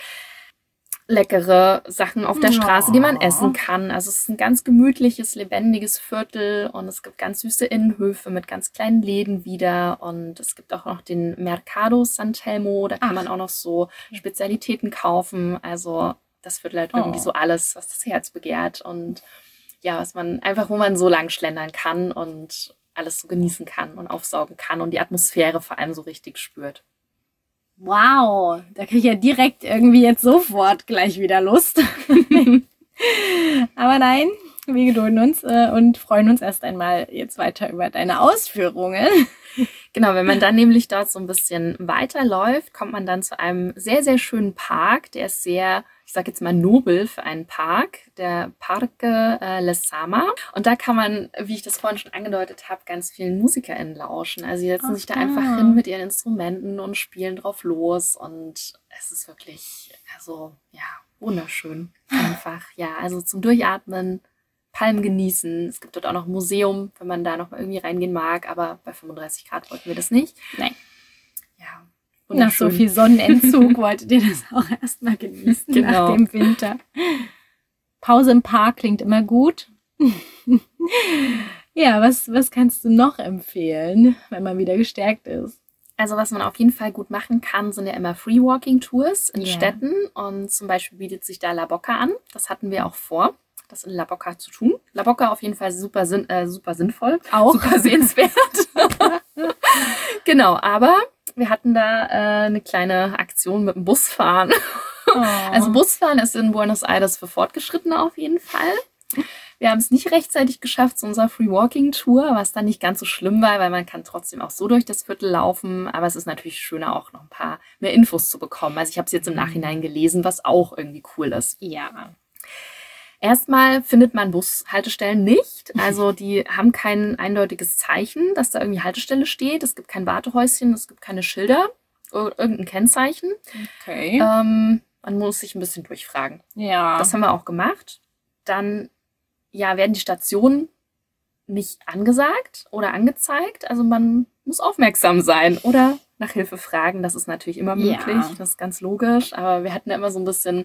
leckere Sachen auf der Ja. Straße, die man essen kann. Also es ist ein ganz gemütliches, lebendiges Viertel und es gibt ganz süße Innenhöfe mit ganz kleinen Läden wieder und es gibt auch noch den Mercado San Telmo, da kann Ach. man auch noch so Spezialitäten kaufen. Also das Viertel hat irgendwie Oh. so alles, was das Herz begehrt und ja, was man einfach, wo man so lang schlendern kann und alles so genießen kann und aufsaugen kann und die Atmosphäre vor allem so richtig spürt. Wow, da kriege ich ja direkt irgendwie jetzt sofort gleich wieder Lust. Aber nein, wir gedulden uns äh, und freuen uns erst einmal jetzt weiter über deine Ausführungen. Genau, wenn man dann nämlich dort so ein bisschen weiterläuft, kommt man dann zu einem sehr, sehr schönen Park. Der ist sehr, ich sage jetzt mal nobel für einen Park, der Parque äh, Lezama. Und da kann man, wie ich das vorhin schon angedeutet habe, ganz vielen MusikerInnen lauschen. Also die setzen Ach sich da da. einfach hin mit ihren Instrumenten und spielen drauf los. Und es ist wirklich, also ja, wunderschön. Einfach, ja, also zum Durchatmen. Palmen genießen. Es gibt dort auch noch ein Museum, wenn man da noch mal irgendwie reingehen mag, aber bei fünfunddreißig Grad wollten wir das nicht. Nein. Ja, Nach so wunderschön. viel Sonnenentzug wolltet ihr das auch erstmal genießen Genau. nach dem Winter. Pause im Park klingt immer gut. Ja, was, was kannst du noch empfehlen, wenn man wieder gestärkt ist? Also was man auf jeden Fall gut machen kann, sind ja immer Free-Walking-Tours in Ja. Städten. Und zum Beispiel bietet sich da La Boca an. Das hatten wir auch vor, das in La Boca zu tun. La Boca auf jeden Fall super, sinn, äh, super sinnvoll, Auch. super sehenswert. Genau, aber wir hatten da äh, eine kleine Aktion mit dem Busfahren. Oh. Also Busfahren ist in Buenos Aires für Fortgeschrittene auf jeden Fall. Wir haben es nicht rechtzeitig geschafft zu unserer Free-Walking-Tour, was dann nicht ganz so schlimm war, weil man kann trotzdem auch so durch das Viertel laufen. Aber es ist natürlich schöner, auch noch ein paar mehr Infos zu bekommen. Also ich habe es jetzt im Nachhinein gelesen, was auch irgendwie cool ist. Ja. Erstmal findet man Bushaltestellen nicht. Also die haben kein eindeutiges Zeichen, dass da irgendwie Haltestelle steht. Es gibt kein Wartehäuschen, es gibt keine Schilder, ir- irgendein Kennzeichen. Okay. Ähm, man muss sich ein bisschen durchfragen. Ja. Das haben wir auch gemacht. Dann ja, werden die Stationen nicht angesagt oder angezeigt. Also man muss aufmerksam sein oder nach Hilfe fragen. Das ist natürlich immer Ja. möglich. Das ist ganz logisch. Aber wir hatten ja immer so ein bisschen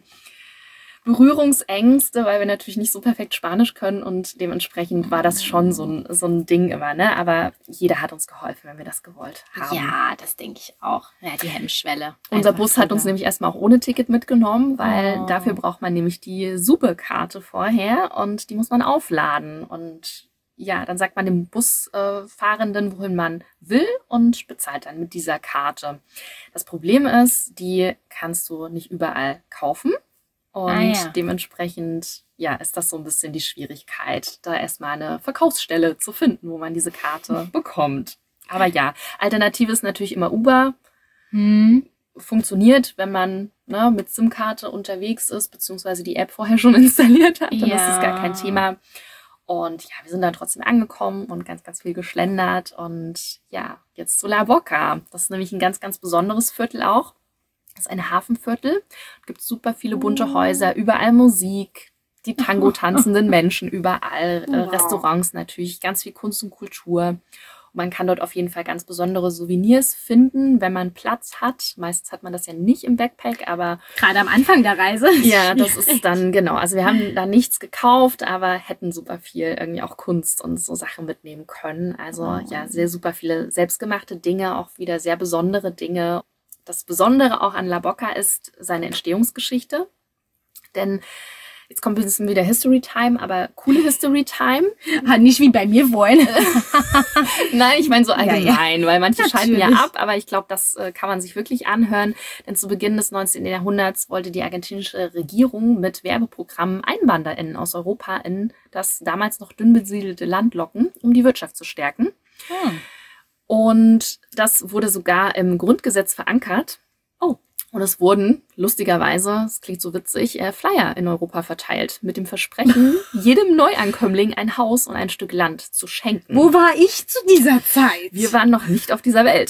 Berührungsängste, weil wir natürlich nicht so perfekt Spanisch können und dementsprechend war das schon so ein, so ein Ding immer, ne? Aber jeder hat uns geholfen, wenn wir das gewollt haben. Ja, das denke ich auch. Ja, die Hemmschwelle. Unser Einfach Bus hat uns drüber. nämlich erstmal auch ohne Ticket mitgenommen, weil Oh. dafür braucht man nämlich die Supe-Karte vorher und die muss man aufladen. Und ja, dann sagt man dem Busfahrenden, wohin man will und bezahlt dann mit dieser Karte. Das Problem ist, die kannst du nicht überall kaufen. Und Ah, ja. dementsprechend, ja, ist das so ein bisschen die Schwierigkeit, da erstmal eine Verkaufsstelle zu finden, wo man diese Karte bekommt. Aber ja, Alternative ist natürlich immer Uber. Hm. Funktioniert, wenn man ne, mit SIM-Karte unterwegs ist, beziehungsweise die App vorher schon installiert hat, dann ist Ja. es gar kein Thema. Und ja, wir sind dann trotzdem angekommen und ganz, ganz viel geschlendert. Und ja, jetzt zu La Boca. Das ist nämlich ein ganz, ganz besonderes Viertel auch. Das ist ein Hafenviertel. Es gibt super viele bunte Häuser, überall Musik, die Tango tanzenden Menschen überall, äh, Wow. Restaurants natürlich, ganz viel Kunst und Kultur. Und man kann dort auf jeden Fall ganz besondere Souvenirs finden, wenn man Platz hat. Meistens hat man das ja nicht im Backpack, aber Gerade am Anfang der Reise. ja, das schwierig. ist dann, genau. Also wir haben da nichts gekauft, aber hätten super viel irgendwie auch Kunst und so Sachen mitnehmen können. Also Oh. ja, sehr super viele selbstgemachte Dinge, auch wieder sehr besondere Dinge. Das Besondere auch an La Boca ist seine Entstehungsgeschichte. Denn jetzt kommt ein bisschen wieder History Time, aber coole History Time. Hat nicht wie bei mir wollen. Nein, ich meine so Ja, ja. allgemein, weil manche schalten ja Natürlich. ab, aber ich glaube, das äh, kann man sich wirklich anhören. Denn zu Beginn des neunzehnten. Jahrhunderts wollte die argentinische Regierung mit Werbeprogrammen EinwanderInnen aus Europa in das damals noch dünn besiedelte Land locken, um die Wirtschaft zu stärken. Hm. Und das wurde sogar im Grundgesetz verankert. Oh. Und es wurden, lustigerweise, es klingt so witzig, äh, Flyer in Europa verteilt mit dem Versprechen, jedem Neuankömmling ein Haus und ein Stück Land zu schenken. Wo war ich zu dieser Zeit? Wir waren noch nicht auf dieser Welt.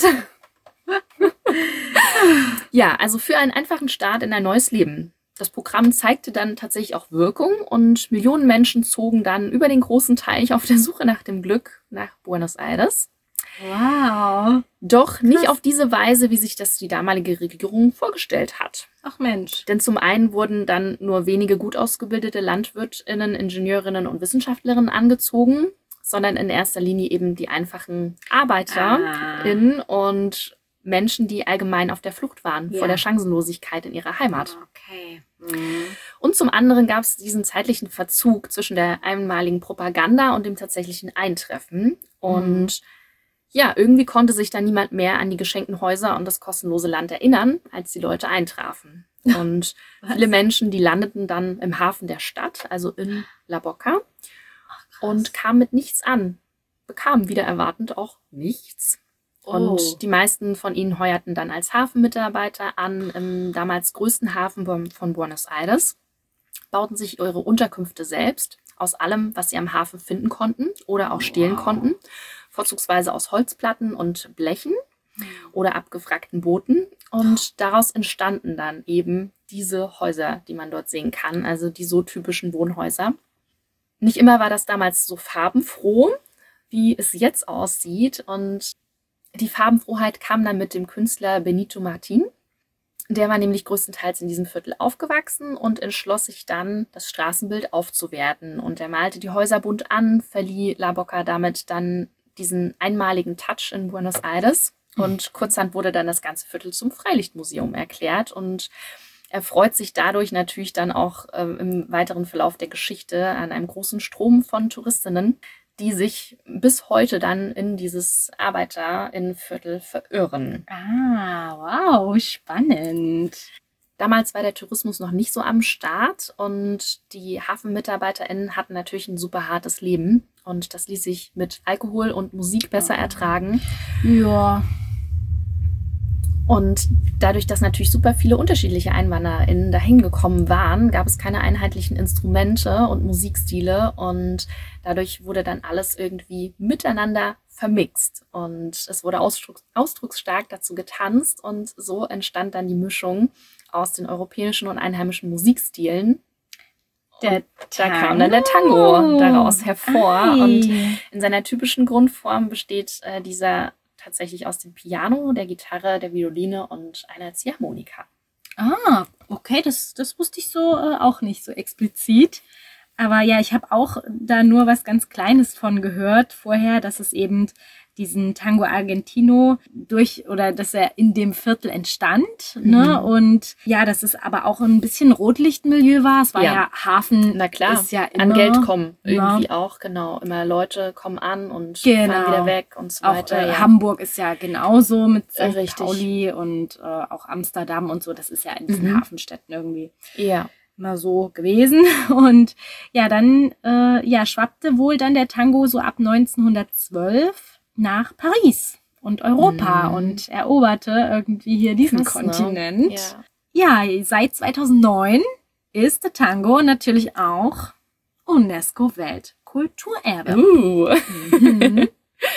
Ja, also für einen einfachen Start in ein neues Leben. Das Programm zeigte dann tatsächlich auch Wirkung und Millionen Menschen zogen dann über den großen Teich auf der Suche nach dem Glück nach Buenos Aires. Wow. Doch nicht Krass. auf diese Weise, wie sich das die damalige Regierung vorgestellt hat. Ach Mensch. Denn zum einen wurden dann nur wenige gut ausgebildete LandwirtInnen, Ingenieurinnen und Wissenschaftlerinnen angezogen, sondern in erster Linie eben die einfachen ArbeiterInnen und Menschen, die allgemein auf der Flucht waren Ja. vor der Chancenlosigkeit in ihrer Heimat. Okay. Mhm. Und zum anderen gab es diesen zeitlichen Verzug zwischen der einmaligen Propaganda und dem tatsächlichen Eintreffen. Und ja, irgendwie konnte sich dann niemand mehr an die geschenkten Häuser und das kostenlose Land erinnern, als die Leute eintrafen. Und Was? viele Menschen, die landeten dann im Hafen der Stadt, also in La Boca, und kamen mit nichts an, bekamen wieder erwartend auch nichts. Und Oh. die meisten von ihnen heuerten dann als Hafenmitarbeiter an im damals größten Hafen von- von Buenos Aires, bauten sich ihre Unterkünfte selbst aus allem, was sie am Hafen finden konnten oder auch stehlen Wow. konnten, vorzugsweise aus Holzplatten und Blechen oder abgewrackten Booten. Und daraus entstanden dann eben diese Häuser, die man dort sehen kann, also die so typischen Wohnhäuser. Nicht immer war das damals so farbenfroh, wie es jetzt aussieht. Und die Farbenfroheit kam dann mit dem Künstler Benito Martin. Der war nämlich größtenteils in diesem Viertel aufgewachsen und entschloss sich dann, das Straßenbild aufzuwerten. Und er malte die Häuser bunt an, verlieh La Boca damit dann diesen einmaligen Touch in Buenos Aires. Und kurzerhand wurde dann das ganze Viertel zum Freilichtmuseum erklärt und erfreut sich dadurch natürlich dann auch äh, im weiteren Verlauf der Geschichte an einem großen Strom von Touristinnen, die sich bis heute dann in dieses Arbeiterinnenviertel verirren. Ah, wow, spannend. Damals war der Tourismus noch nicht so am Start und die HafenmitarbeiterInnen hatten natürlich ein super hartes Leben und das ließ sich mit Alkohol und Musik besser ertragen. Ja. Und dadurch, dass natürlich super viele unterschiedliche EinwanderInnen dahin gekommen waren, gab es keine einheitlichen Instrumente und Musikstile und dadurch wurde dann alles irgendwie miteinander vermixt und es wurde ausdrucks- ausdrucksstark dazu getanzt und so entstand dann die Mischung aus den europäischen und einheimischen Musikstilen. Der Da kam dann der Tango daraus hervor Ei. und in seiner typischen Grundform besteht äh, dieser tatsächlich aus dem Piano, der Gitarre, der Violine und einer Ziehharmonika. Ah, okay, das, das wusste ich so äh, auch nicht so explizit. Aber ja, ich habe auch da nur was ganz Kleines von gehört vorher, dass es eben diesen Tango Argentino durch oder dass er in dem Viertel entstand. Mhm. Ne? Und ja, dass es aber auch ein bisschen Rotlichtmilieu war. Es war ja, Ja. Hafen, Na klar, ist ja immer an Geld kommen ja. irgendwie auch, genau. Immer Leute kommen an und Genau. fahren wieder weg und so Auch weiter. äh, ja. Hamburg ist ja genauso mit Äh, Sankt richtig. Pauli und äh, auch Amsterdam und so. Das ist ja in diesen Mhm. Hafenstädten irgendwie Ja. immer so gewesen. Und ja, dann äh, ja, schwappte wohl dann der Tango so ab neunzehnhundertzwölf nach Paris und Europa Mhm. und eroberte irgendwie hier diesen Krass, ne? Kontinent. Ja. Ja, seit zweitausendneun ist der Tango natürlich auch UNESCO-Weltkulturerbe. Uh. Mhm.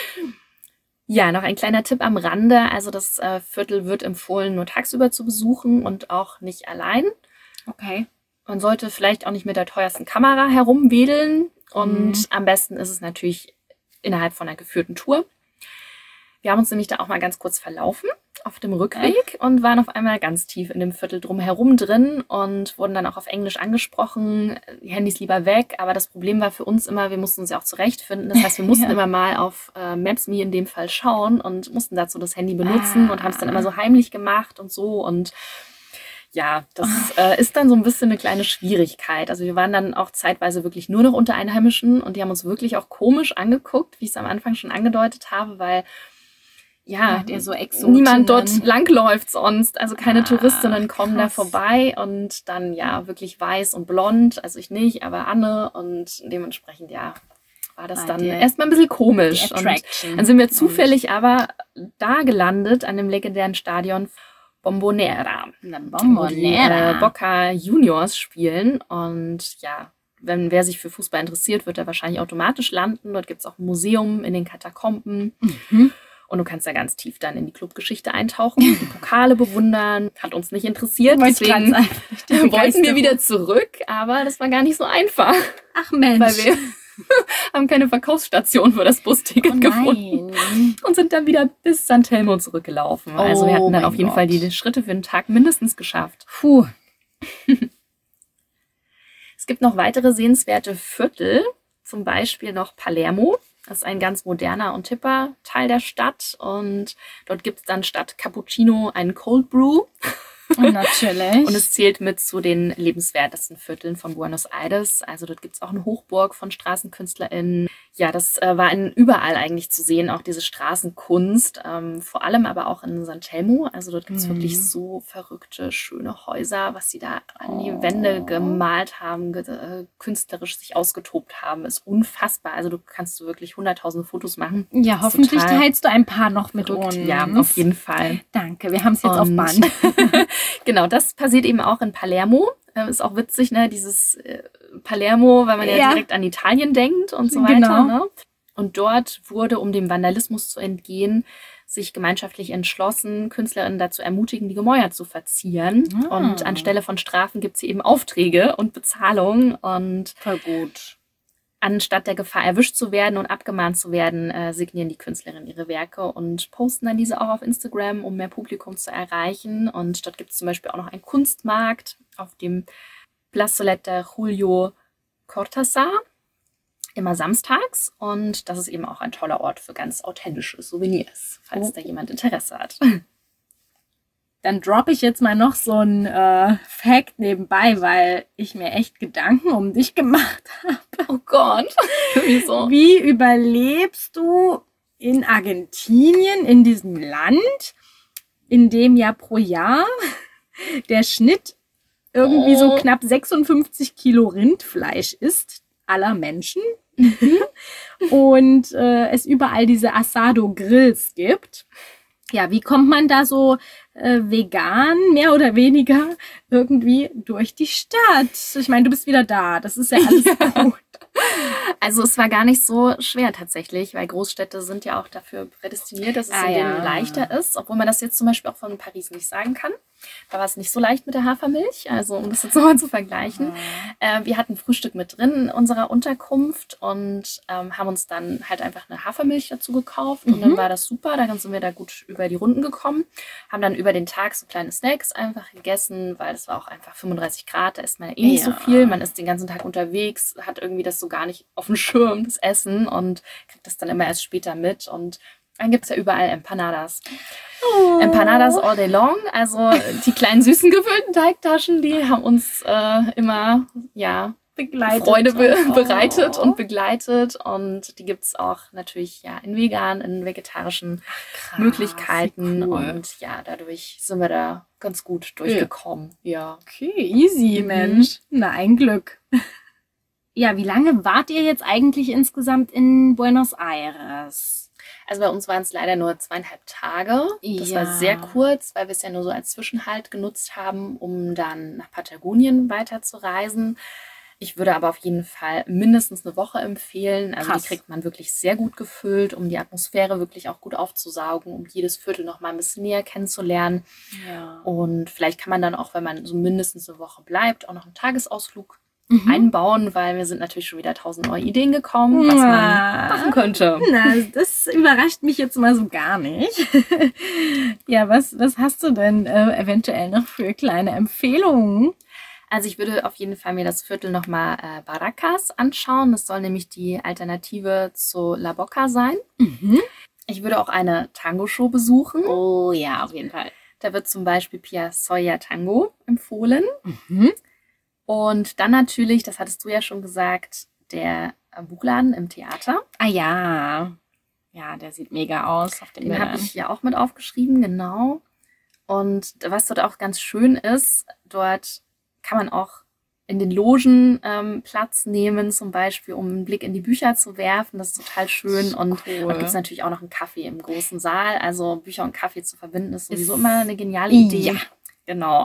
Ja, noch ein kleiner Tipp am Rande. Also das äh, Viertel wird empfohlen, nur tagsüber zu besuchen und auch nicht allein. Okay. Man sollte vielleicht auch nicht mit der teuersten Kamera herumwedeln. Und Mhm. am besten ist es natürlich innerhalb von einer geführten Tour. Wir haben uns nämlich da auch mal ganz kurz verlaufen auf dem Rückweg und waren auf einmal ganz tief in dem Viertel drumherum drin und wurden dann auch auf Englisch angesprochen, die Handys lieber weg. Aber das Problem war für uns immer, wir mussten uns ja auch zurechtfinden. Das heißt, wir mussten Ja. immer mal auf äh, Maps.me in dem Fall schauen und mussten dazu das Handy benutzen Ah. und haben es dann immer so heimlich gemacht und so. Und ja, das äh, ist dann so ein bisschen eine kleine Schwierigkeit. Also wir waren dann auch zeitweise wirklich nur noch unter Einheimischen und die haben uns wirklich auch komisch angeguckt, wie ich es am Anfang schon angedeutet habe, weil ja, Hat ihr so Exotinnen? niemand dort langläuft sonst. Also keine Ah, Touristinnen kommen da krass. vorbei und dann ja wirklich weiß und blond. Also ich nicht, aber Anne und dementsprechend ja war das Ah, dann die- erstmal ein bisschen Die komisch. Und Attraction. dann sind wir Und- zufällig aber da gelandet an dem legendären Stadion Bombonera, Na, wo die Bombonera. äh, Boca Juniors spielen. Und ja, wenn wer sich für Fußball interessiert, wird er wahrscheinlich automatisch landen. Dort gibt es auch ein Museum in den Katakomben. Mhm. Und du kannst da ganz tief dann in die Clubgeschichte eintauchen, die Pokale bewundern. Hat uns nicht interessiert, Wollte ich grad deswegen sagen. Die wollten wir Begeisterung. wieder zurück. Aber das war gar nicht so einfach, Ach Mensch. weil wir haben keine Verkaufsstation für das Busticket Oh gefunden nein. und sind dann wieder bis San Telmo zurückgelaufen. Also wir Oh hatten dann mein auf jeden Fall Gott. die Schritte für den Tag mindestens geschafft. Puh. Es gibt noch weitere sehenswerte Viertel, zum Beispiel noch Palermo. Das ist ein ganz moderner und hipper Teil der Stadt. Und dort gibt es dann statt Cappuccino einen Cold Brew. Natürlich. Und es zählt mit zu den lebenswertesten Vierteln von Buenos Aires. Also dort gibt es auch eine Hochburg von StraßenkünstlerInnen. Ja, das äh, war in, überall eigentlich zu sehen, auch diese Straßenkunst. Ähm, vor allem aber auch in San Telmo. Also dort gibt es Mhm. wirklich so verrückte, schöne Häuser, was sie da an die Oh. Wände gemalt haben, ge äh, künstlerisch sich ausgetobt haben. Ist unfassbar. Also du kannst du wirklich hunderttausende Fotos machen. ja, Ist hoffentlich total teilst du ein paar noch mit verrückt. uns. Ja, auf jeden Fall. Danke, wir haben es jetzt auf Und- Band. Genau, das passiert eben auch in Palermo. Ähm, ist auch witzig, ne? Dieses äh, Palermo, weil man ja, Ja. direkt an Italien denkt und so weiter. Genau. Ne? Und dort wurde, um dem Vandalismus zu entgehen, sich gemeinschaftlich entschlossen, Künstlerinnen dazu ermutigen, die Gemäuer zu verzieren. Ah. Und anstelle von Strafen gibt es eben Aufträge und Bezahlung. Und Voll gut. anstatt der Gefahr erwischt zu werden und abgemahnt zu werden, äh, signieren die Künstlerinnen ihre Werke und posten dann diese auch auf Instagram, um mehr Publikum zu erreichen. Und dort gibt es zum Beispiel auch noch einen Kunstmarkt auf dem Plazoleta Julio Cortázar. immer samstags. Und das ist eben auch ein toller Ort für ganz authentische Souvenirs, falls Oh. da jemand Interesse hat. Dann droppe ich jetzt mal noch so ein äh, Fact nebenbei, weil ich mir echt Gedanken um dich gemacht habe. Oh Gott, wieso? Wie überlebst du in Argentinien, in diesem Land, in dem ja pro Jahr der Schnitt irgendwie so Oh. knapp sechsundfünfzig Kilo Rindfleisch ist, aller Menschen. Und äh, es überall diese Asado-Grills gibt. Ja, wie kommt man da so äh, vegan, mehr oder weniger, irgendwie durch die Stadt? Ich meine, du bist wieder da. Das ist ja alles gut. Also es war gar nicht so schwer tatsächlich, weil Großstädte sind ja auch dafür prädestiniert, dass es Ah, in denen ja. leichter ist, obwohl man das jetzt zum Beispiel auch von Paris nicht sagen kann. Da war es nicht so leicht mit der Hafermilch, also um das jetzt so mal zu vergleichen. Äh, wir hatten Frühstück mit drin in unserer Unterkunft und ähm, haben uns dann halt einfach eine Hafermilch dazu gekauft und dann war das super, dann sind wir da gut über die Runden gekommen, haben dann über den Tag so kleine Snacks einfach gegessen, weil es war auch einfach fünfunddreißig Grad, da isst man ja eh nicht so Ja. viel, man ist den ganzen Tag unterwegs, hat irgendwie das so gar nicht auf dem Schirm, das Essen und kriegt das dann immer erst später mit und dann gibt es ja überall Empanadas. Oh. Empanadas all day long, also die kleinen süßen gefüllten Teigtaschen, die haben uns äh, immer, ja, Begleitet. Freude be Oh. bereitet und begleitet und die gibt es auch natürlich ja in vegan, in vegetarischen Krass, Möglichkeiten wie cool. und ja, dadurch sind wir da ganz gut durchgekommen. Ja. Okay, easy, Mhm. Mensch. Na, ein Glück. Ja, wie lange wart ihr jetzt eigentlich insgesamt in Buenos Aires? Also bei uns waren es leider nur zweieinhalb Tage. Das Ja. war sehr kurz, weil wir es ja nur so als Zwischenhalt genutzt haben, um dann nach Patagonien weiterzureisen. Ich würde aber auf jeden Fall mindestens eine Woche empfehlen. Also Krass. die kriegt man wirklich sehr gut gefüllt, um die Atmosphäre wirklich auch gut aufzusaugen, um jedes Viertel noch mal ein bisschen näher kennenzulernen. Ja. Und vielleicht kann man dann auch, wenn man so mindestens eine Woche bleibt, auch noch einen Tagesausflug Mhm. einbauen, weil wir sind natürlich schon wieder tausend neue Ideen gekommen, was man Ja. machen könnte. Na, das überrascht mich jetzt mal so gar nicht. Ja, was, was hast du denn äh, eventuell noch für kleine Empfehlungen? Also ich würde auf jeden Fall mir das Viertel nochmal äh, Barracas anschauen. Das soll nämlich die Alternative zu La Boca sein. Mhm. Ich würde auch eine Tango-Show besuchen. Oh ja, auf jeden Fall. Da wird zum Beispiel Pia Soya Tango empfohlen. Mhm. Und dann natürlich, das hattest du ja schon gesagt, der äh, Buchladen im Theater. Ah ja. Ja, der sieht mega aus auf den Den habe Bildern. ich ja auch mit aufgeschrieben, genau. Und was dort auch ganz schön ist, dort kann man auch in den Logen ähm, Platz nehmen, zum Beispiel, um einen Blick in die Bücher zu werfen. Das ist total schön. Und Cool. dort gibt es natürlich auch noch einen Kaffee im großen Saal. Also Bücher und Kaffee zu verbinden, ist sowieso Ist- immer eine geniale Idee. Ja. Genau.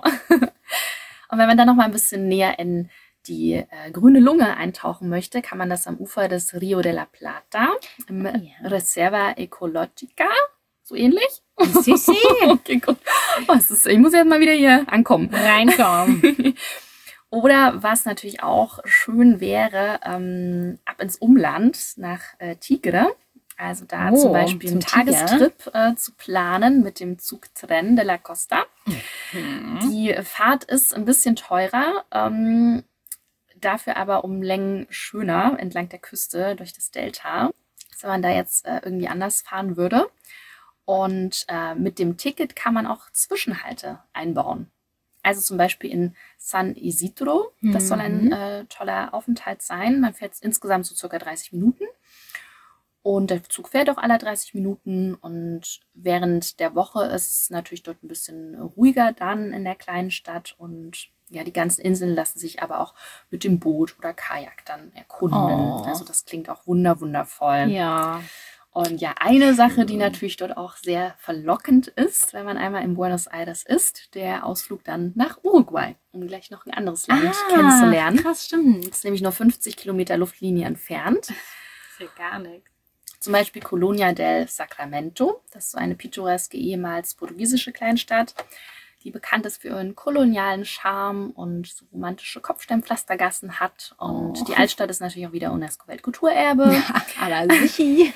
Und wenn man dann noch mal ein bisschen näher in die äh, grüne Lunge eintauchen möchte, kann man das am Ufer des Rio de la Plata im Ah, ja. Reserva Ecologica, so ähnlich. Si, si. Okay, gut. Oh, es ist, ich muss jetzt mal wieder hier ankommen. Reinkommen. Oder was natürlich auch schön wäre, ähm, ab ins Umland nach äh, Tigre. Also da Oh, zum Beispiel zum einen Tigre. Tagestrip äh, zu planen mit dem Zug Tren de la Costa. Mhm. Die Fahrt ist ein bisschen teurer, ähm, dafür aber um Längen schöner entlang der Küste durch das Delta, als wenn man da jetzt äh, irgendwie anders fahren würde. Und äh, mit dem Ticket kann man auch Zwischenhalte einbauen. Also zum Beispiel in San Isidro. Das soll ein Mhm. äh, toller Aufenthalt sein. Man fährt insgesamt so circa dreißig Minuten. Und der Zug fährt auch alle dreißig Minuten. Und während der Woche ist es natürlich dort ein bisschen ruhiger dann in der kleinen Stadt. Und ja, die ganzen Inseln lassen sich aber auch mit dem Boot oder Kajak dann erkunden. Oh. Also das klingt auch wunder wundervoll. Ja. Und ja, eine Sache, die natürlich dort auch sehr verlockend ist, wenn man einmal in Buenos Aires ist, der Ausflug dann nach Uruguay, um gleich noch ein anderes Land kennenzulernen. Krass, stimmt. Das ist nämlich nur fünfzig Kilometer Luftlinie entfernt. Das ist ja gar nichts. Zum Beispiel Colonia del Sacramento. Das ist so eine pittoreske, ehemals portugiesische Kleinstadt, die bekannt ist für ihren kolonialen Charme und so romantische Kopfsteinpflastergassen hat. Und Oh. die Altstadt ist natürlich auch wieder UNESCO-Weltkulturerbe. Aber sicher.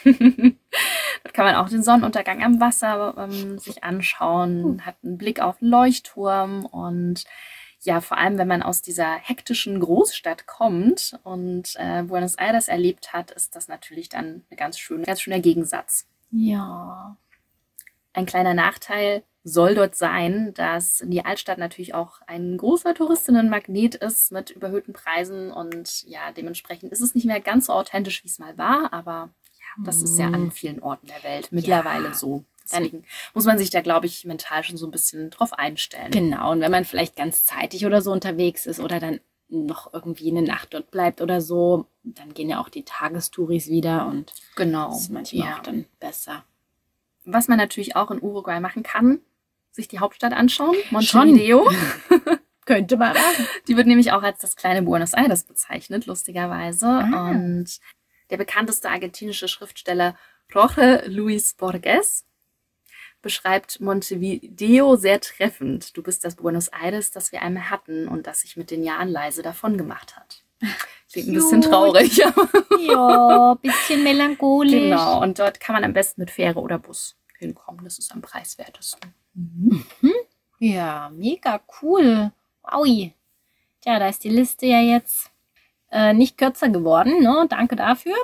Dort kann man auch den Sonnenuntergang am Wasser ähm, sich anschauen, hat einen Blick auf den Leuchtturm und ja, vor allem, wenn man aus dieser hektischen Großstadt kommt und äh, Buenos Aires erlebt hat, ist das natürlich dann ein ganz schön, ganz schöner Gegensatz. Ja. Ein kleiner Nachteil soll dort sein, dass die Altstadt natürlich auch ein großer Touristinnenmagnet ist mit überhöhten Preisen und ja, dementsprechend ist es nicht mehr ganz so authentisch, wie es mal war, aber ja, das ist ja an vielen Orten der Welt mittlerweile Ja. so. Deswegen muss man sich da, glaube ich, mental schon so ein bisschen drauf einstellen. Genau, und wenn man vielleicht ganz zeitig oder so unterwegs ist oder dann noch irgendwie eine Nacht dort bleibt oder so, dann gehen ja auch die Tagestouris wieder und Genau. das ist manchmal Ja. auch dann besser. Was man natürlich auch in Uruguay machen kann, sich die Hauptstadt anschauen, Montevideo. Könnte man machen. Die wird nämlich auch als das kleine Buenos Aires bezeichnet, lustigerweise. Ah. Und der bekannteste argentinische Schriftsteller Jorge Luis Borges beschreibt Montevideo sehr treffend. Du bist das Buenos Aires, das wir einmal hatten und das sich mit den Jahren leise davon gemacht hat. Klingt ein bisschen Cute. traurig. Ja, bisschen melancholisch. Genau, und dort kann man am besten mit Fähre oder Bus hinkommen. Das ist am preiswertesten. Ja, mega cool. Wowi. Tja, da ist die Liste ja jetzt äh, nicht kürzer geworden, ne? Danke dafür.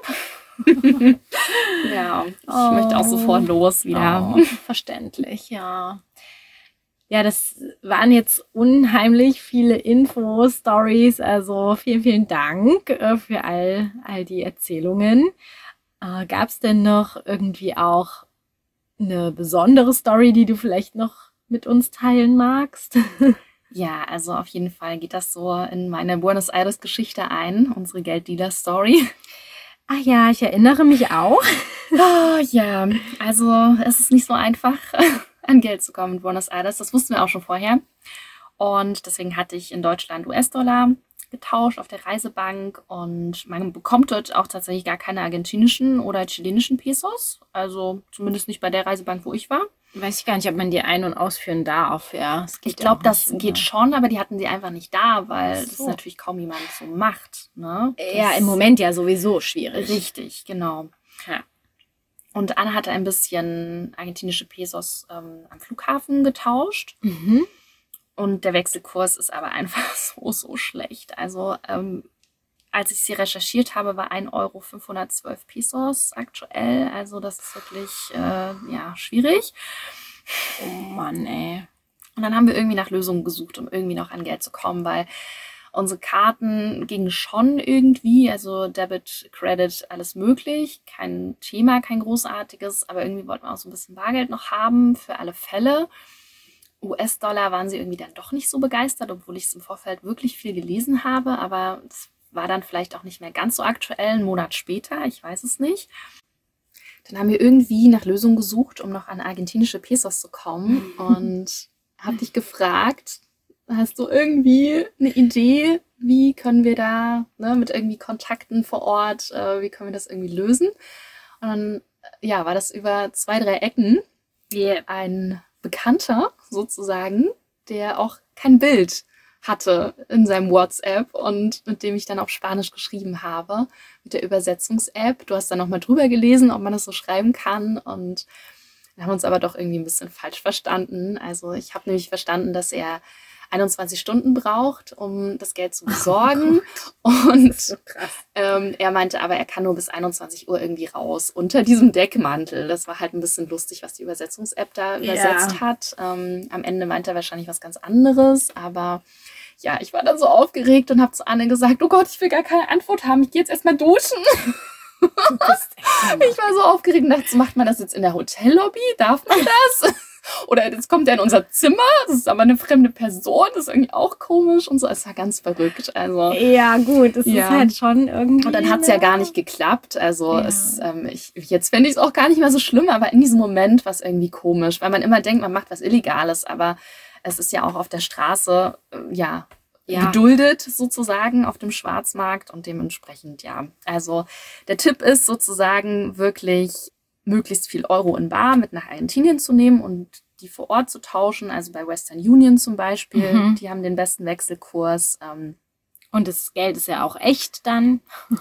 Ja, ich Oh. möchte auch sofort los wieder. Oh, verständlich, ja. Ja, das waren jetzt unheimlich viele Infos, Stories. Also vielen, vielen Dank äh, für all, all die Erzählungen. Äh, Gab es denn noch irgendwie auch eine besondere Story, die du vielleicht noch mit uns teilen magst? Ja, also auf jeden Fall geht das so in meine Buenos Aires Geschichte ein, unsere Gelddealer-Story. Ah ja, ich erinnere mich auch. Ah, ja, also es ist nicht so einfach, an Geld zu kommen in Buenos Aires. Das wussten wir auch schon vorher. Und deswegen hatte ich in Deutschland U S-Dollar getauscht auf der Reisebank. Und man bekommt dort auch tatsächlich gar keine argentinischen oder chilenischen Pesos. Also zumindest nicht bei der Reisebank, wo ich war. Weiß ich gar nicht, ob man die ein- und ausführen darf. Ja, es geht Ich glaube, auch das nicht, geht oder? schon, aber die hatten sie einfach nicht da, weil Ach das so. natürlich kaum jemand so macht. Ne? Ja, Das- im Moment ja sowieso schwierig. Richtig, genau. Ja. Und Anna hatte ein bisschen argentinische Pesos ähm, am Flughafen getauscht. Mhm. Und der Wechselkurs ist aber einfach so, so schlecht. Also ähm, als ich sie recherchiert habe, war ein Euro fünfhundertzwölf Pesos aktuell. Also das ist wirklich äh, ja, schwierig. Oh Mann, ey. Und dann haben wir irgendwie nach Lösungen gesucht, um irgendwie noch an Geld zu kommen, weil unsere Karten gingen schon irgendwie, also Debit, Credit, alles möglich. Kein Thema, kein großartiges, aber irgendwie wollten wir auch so ein bisschen Bargeld noch haben für alle Fälle. U S-Dollar waren sie irgendwie dann doch nicht so begeistert, obwohl ich es im Vorfeld wirklich viel gelesen habe, aber es war dann vielleicht auch nicht mehr ganz so aktuell, einen Monat später, ich weiß es nicht. Dann haben wir irgendwie nach Lösungen gesucht, um noch an argentinische Pesos zu kommen und habe dich gefragt, hast du irgendwie eine Idee, wie können wir da ne, mit irgendwie Kontakten vor Ort, äh, wie können wir das irgendwie lösen? Und dann ja, war das über zwei, drei Ecken Yeah. ein Bekannter sozusagen, der auch kein Bild hatte in seinem WhatsApp und mit dem ich dann auf Spanisch geschrieben habe, mit der Übersetzungs-App. Du hast dann nochmal drüber gelesen, ob man das so schreiben kann und wir haben uns aber doch irgendwie ein bisschen falsch verstanden. Also ich habe nämlich verstanden, dass er einundzwanzig Stunden braucht, um das Geld zu besorgen. Und So krass. ähm, er meinte aber, er kann nur bis einundzwanzig Uhr irgendwie raus unter diesem Deckmantel. Das war halt ein bisschen lustig, was die Übersetzungs-App da Ja. übersetzt hat. Ähm, am Ende meinte er wahrscheinlich was ganz anderes, aber ja, ich war dann so aufgeregt und habe zu Anne gesagt, oh Gott, ich will gar keine Antwort haben, ich gehe jetzt erstmal duschen. Du bist echt Ich war so aufgeregt und dachte, so, macht man das jetzt in der Hotellobby? Darf man das? Oder jetzt kommt er in unser Zimmer, das ist aber eine fremde Person, das ist irgendwie auch komisch und so. Es war ganz verrückt. Also Ja, gut, das Ja. ist halt schon irgendwie. und dann hat's ja ne? gar nicht geklappt. Also Ja. es, ähm, ich, jetzt fände ich es auch gar nicht mehr so schlimm, aber in diesem Moment war es irgendwie komisch, weil man immer denkt, man macht was Illegales, aber es ist ja auch auf der Straße, äh, ja, Ja. geduldet sozusagen auf dem Schwarzmarkt und dementsprechend, ja. Also der Tipp ist sozusagen wirklich möglichst viel Euro in bar mit nach Argentinien zu nehmen und die vor Ort zu tauschen, also bei Western Union zum Beispiel, Mhm. die haben den besten Wechselkurs. Ähm, Und das Geld ist ja auch echt dann.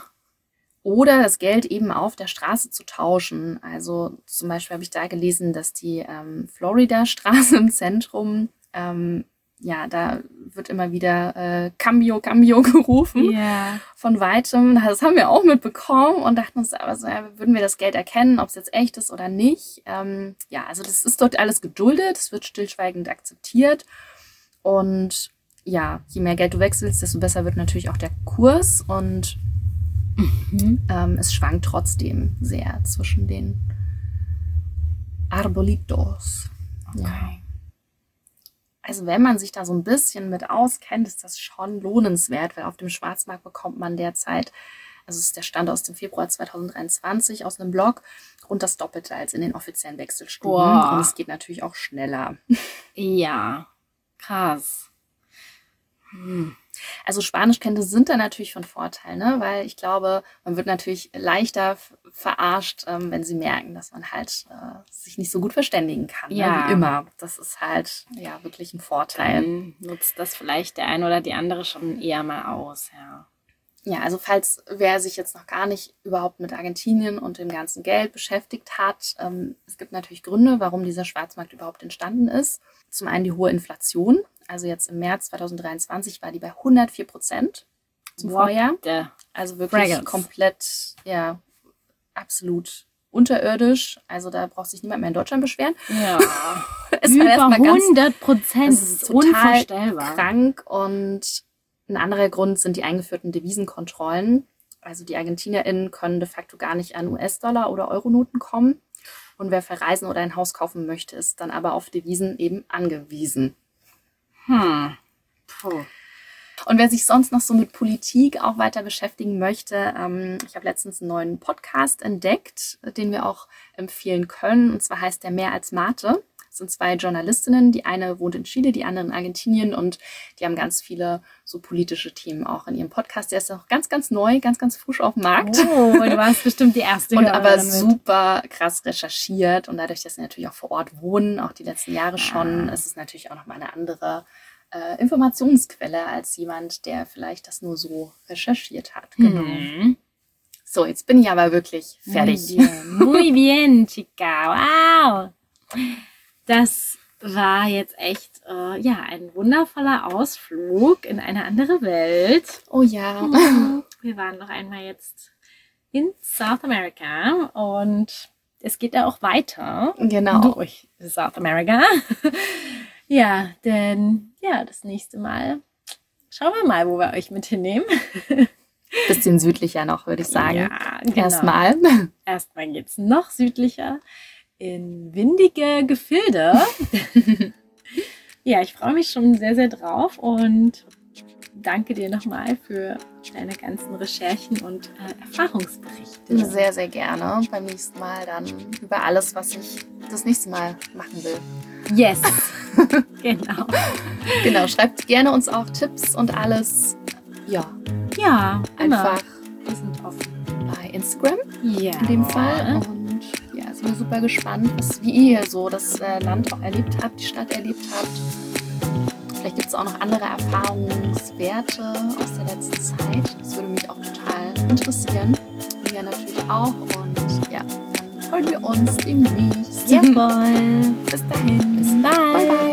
Oder das Geld eben auf der Straße zu tauschen. Also zum Beispiel habe ich da gelesen, dass die ähm, Florida-Straße im Zentrum ähm, ja, da wird immer wieder äh, Cambio, Cambio gerufen Ja. von Weitem. Das haben wir auch mitbekommen und dachten uns, aber so, ja, würden wir das Geld erkennen, ob es jetzt echt ist oder nicht. Ähm, ja, also das ist dort alles geduldet, es wird stillschweigend akzeptiert. Und ja, je mehr Geld du wechselst, desto besser wird natürlich auch der Kurs. Und Mhm. ähm, es schwankt trotzdem sehr zwischen den Arbolitos. Okay. Ja. Also wenn man sich da so ein bisschen mit auskennt, ist das schon lohnenswert, weil auf dem Schwarzmarkt bekommt man derzeit, also es ist der Stand aus dem Februar zwanzig dreiundzwanzig aus einem Blog, rund das Doppelte als in den offiziellen Wechselstuben. Boah. Und es geht natürlich auch schneller. Ja, krass. Hm. Also Spanischkenntnisse sind da natürlich von Vorteil, ne? Weil ich glaube, man wird natürlich leichter f- verarscht, ähm, wenn sie merken, dass man halt äh, sich nicht so gut verständigen kann, Ja. ne? Wie immer. Das ist halt ja wirklich ein Vorteil. Dann nutzt das vielleicht der eine oder die andere schon eher mal aus, ja. Ja, also falls wer sich jetzt noch gar nicht überhaupt mit Argentinien und dem ganzen Geld beschäftigt hat, ähm, es gibt natürlich Gründe, warum dieser Schwarzmarkt überhaupt entstanden ist. Zum einen die hohe Inflation. Also jetzt im März zwanzig dreiundzwanzig war die bei hundertvier Prozent zum What Vorjahr. the- Also wirklich Fraggles. komplett, ja, absolut unterirdisch. Also da braucht sich niemand mehr in Deutschland beschweren. Ja, Es war über erstmal ganz hundert Prozent. das ist total unvorstellbar. krank. Und ein anderer Grund sind die eingeführten Devisenkontrollen. Also die ArgentinerInnen können de facto gar nicht an U S-Dollar oder Euronoten kommen. Und wer verreisen oder ein Haus kaufen möchte, ist dann aber auf Devisen eben angewiesen. Hm. Puh. Und wer sich sonst noch so mit Politik auch weiter beschäftigen möchte, ähm, ich habe letztens einen neuen Podcast entdeckt, den wir auch empfehlen können. Und zwar heißt der Mehr als Mate. Das sind zwei Journalistinnen. Die eine wohnt in Chile, die andere in Argentinien. Und die haben ganz viele so politische Themen auch in ihrem Podcast. Der ist noch ganz, ganz neu, ganz, ganz frisch auf dem Markt. Oh, du warst bestimmt die erste Und aber Hörerin mit. super krass recherchiert. Und dadurch, dass sie natürlich auch vor Ort wohnen, auch die letzten Jahre schon, Ah. ist es natürlich auch nochmal eine andere äh, Informationsquelle als jemand, der vielleicht das nur so recherchiert hat. Genau. Mhm. So, jetzt bin ich aber wirklich fertig. Muy bien, muy bien, chica. Wow. Das war jetzt echt äh, ja, ein wundervoller Ausflug in eine andere Welt. Oh ja. Wir waren noch einmal jetzt in South America und es geht ja auch weiter Genau. durch South America. Ja, denn ja, das nächste Mal schauen wir mal, wo wir euch mit hinnehmen. Bisschen südlicher noch, würde ich sagen. Ja, genau. Erstmal. Erstmal geht's noch südlicher in windige Gefilde. Ja, ich freue mich schon sehr, sehr drauf und danke dir nochmal für deine ganzen Recherchen und äh, Erfahrungsberichte. Sehr, sehr gerne. Beim nächsten Mal dann über alles, was ich das nächste Mal machen will. Yes, genau. Genau, schreibt gerne uns auch Tipps und alles. Ja, Ja, immer. einfach Wir sind offen. bei Instagram Ja. in dem Fall. Und ja, sind wir super gespannt, was, wie ihr so das äh, Land auch erlebt habt, die Stadt erlebt habt. Vielleicht gibt es auch noch andere Erfahrungswerte aus der letzten Zeit. Das würde mich auch total interessieren. Wir natürlich auch. Und ja, dann freuen wir uns demnächst. Jawohl. Bis dahin. Bis bald. Bye, bye.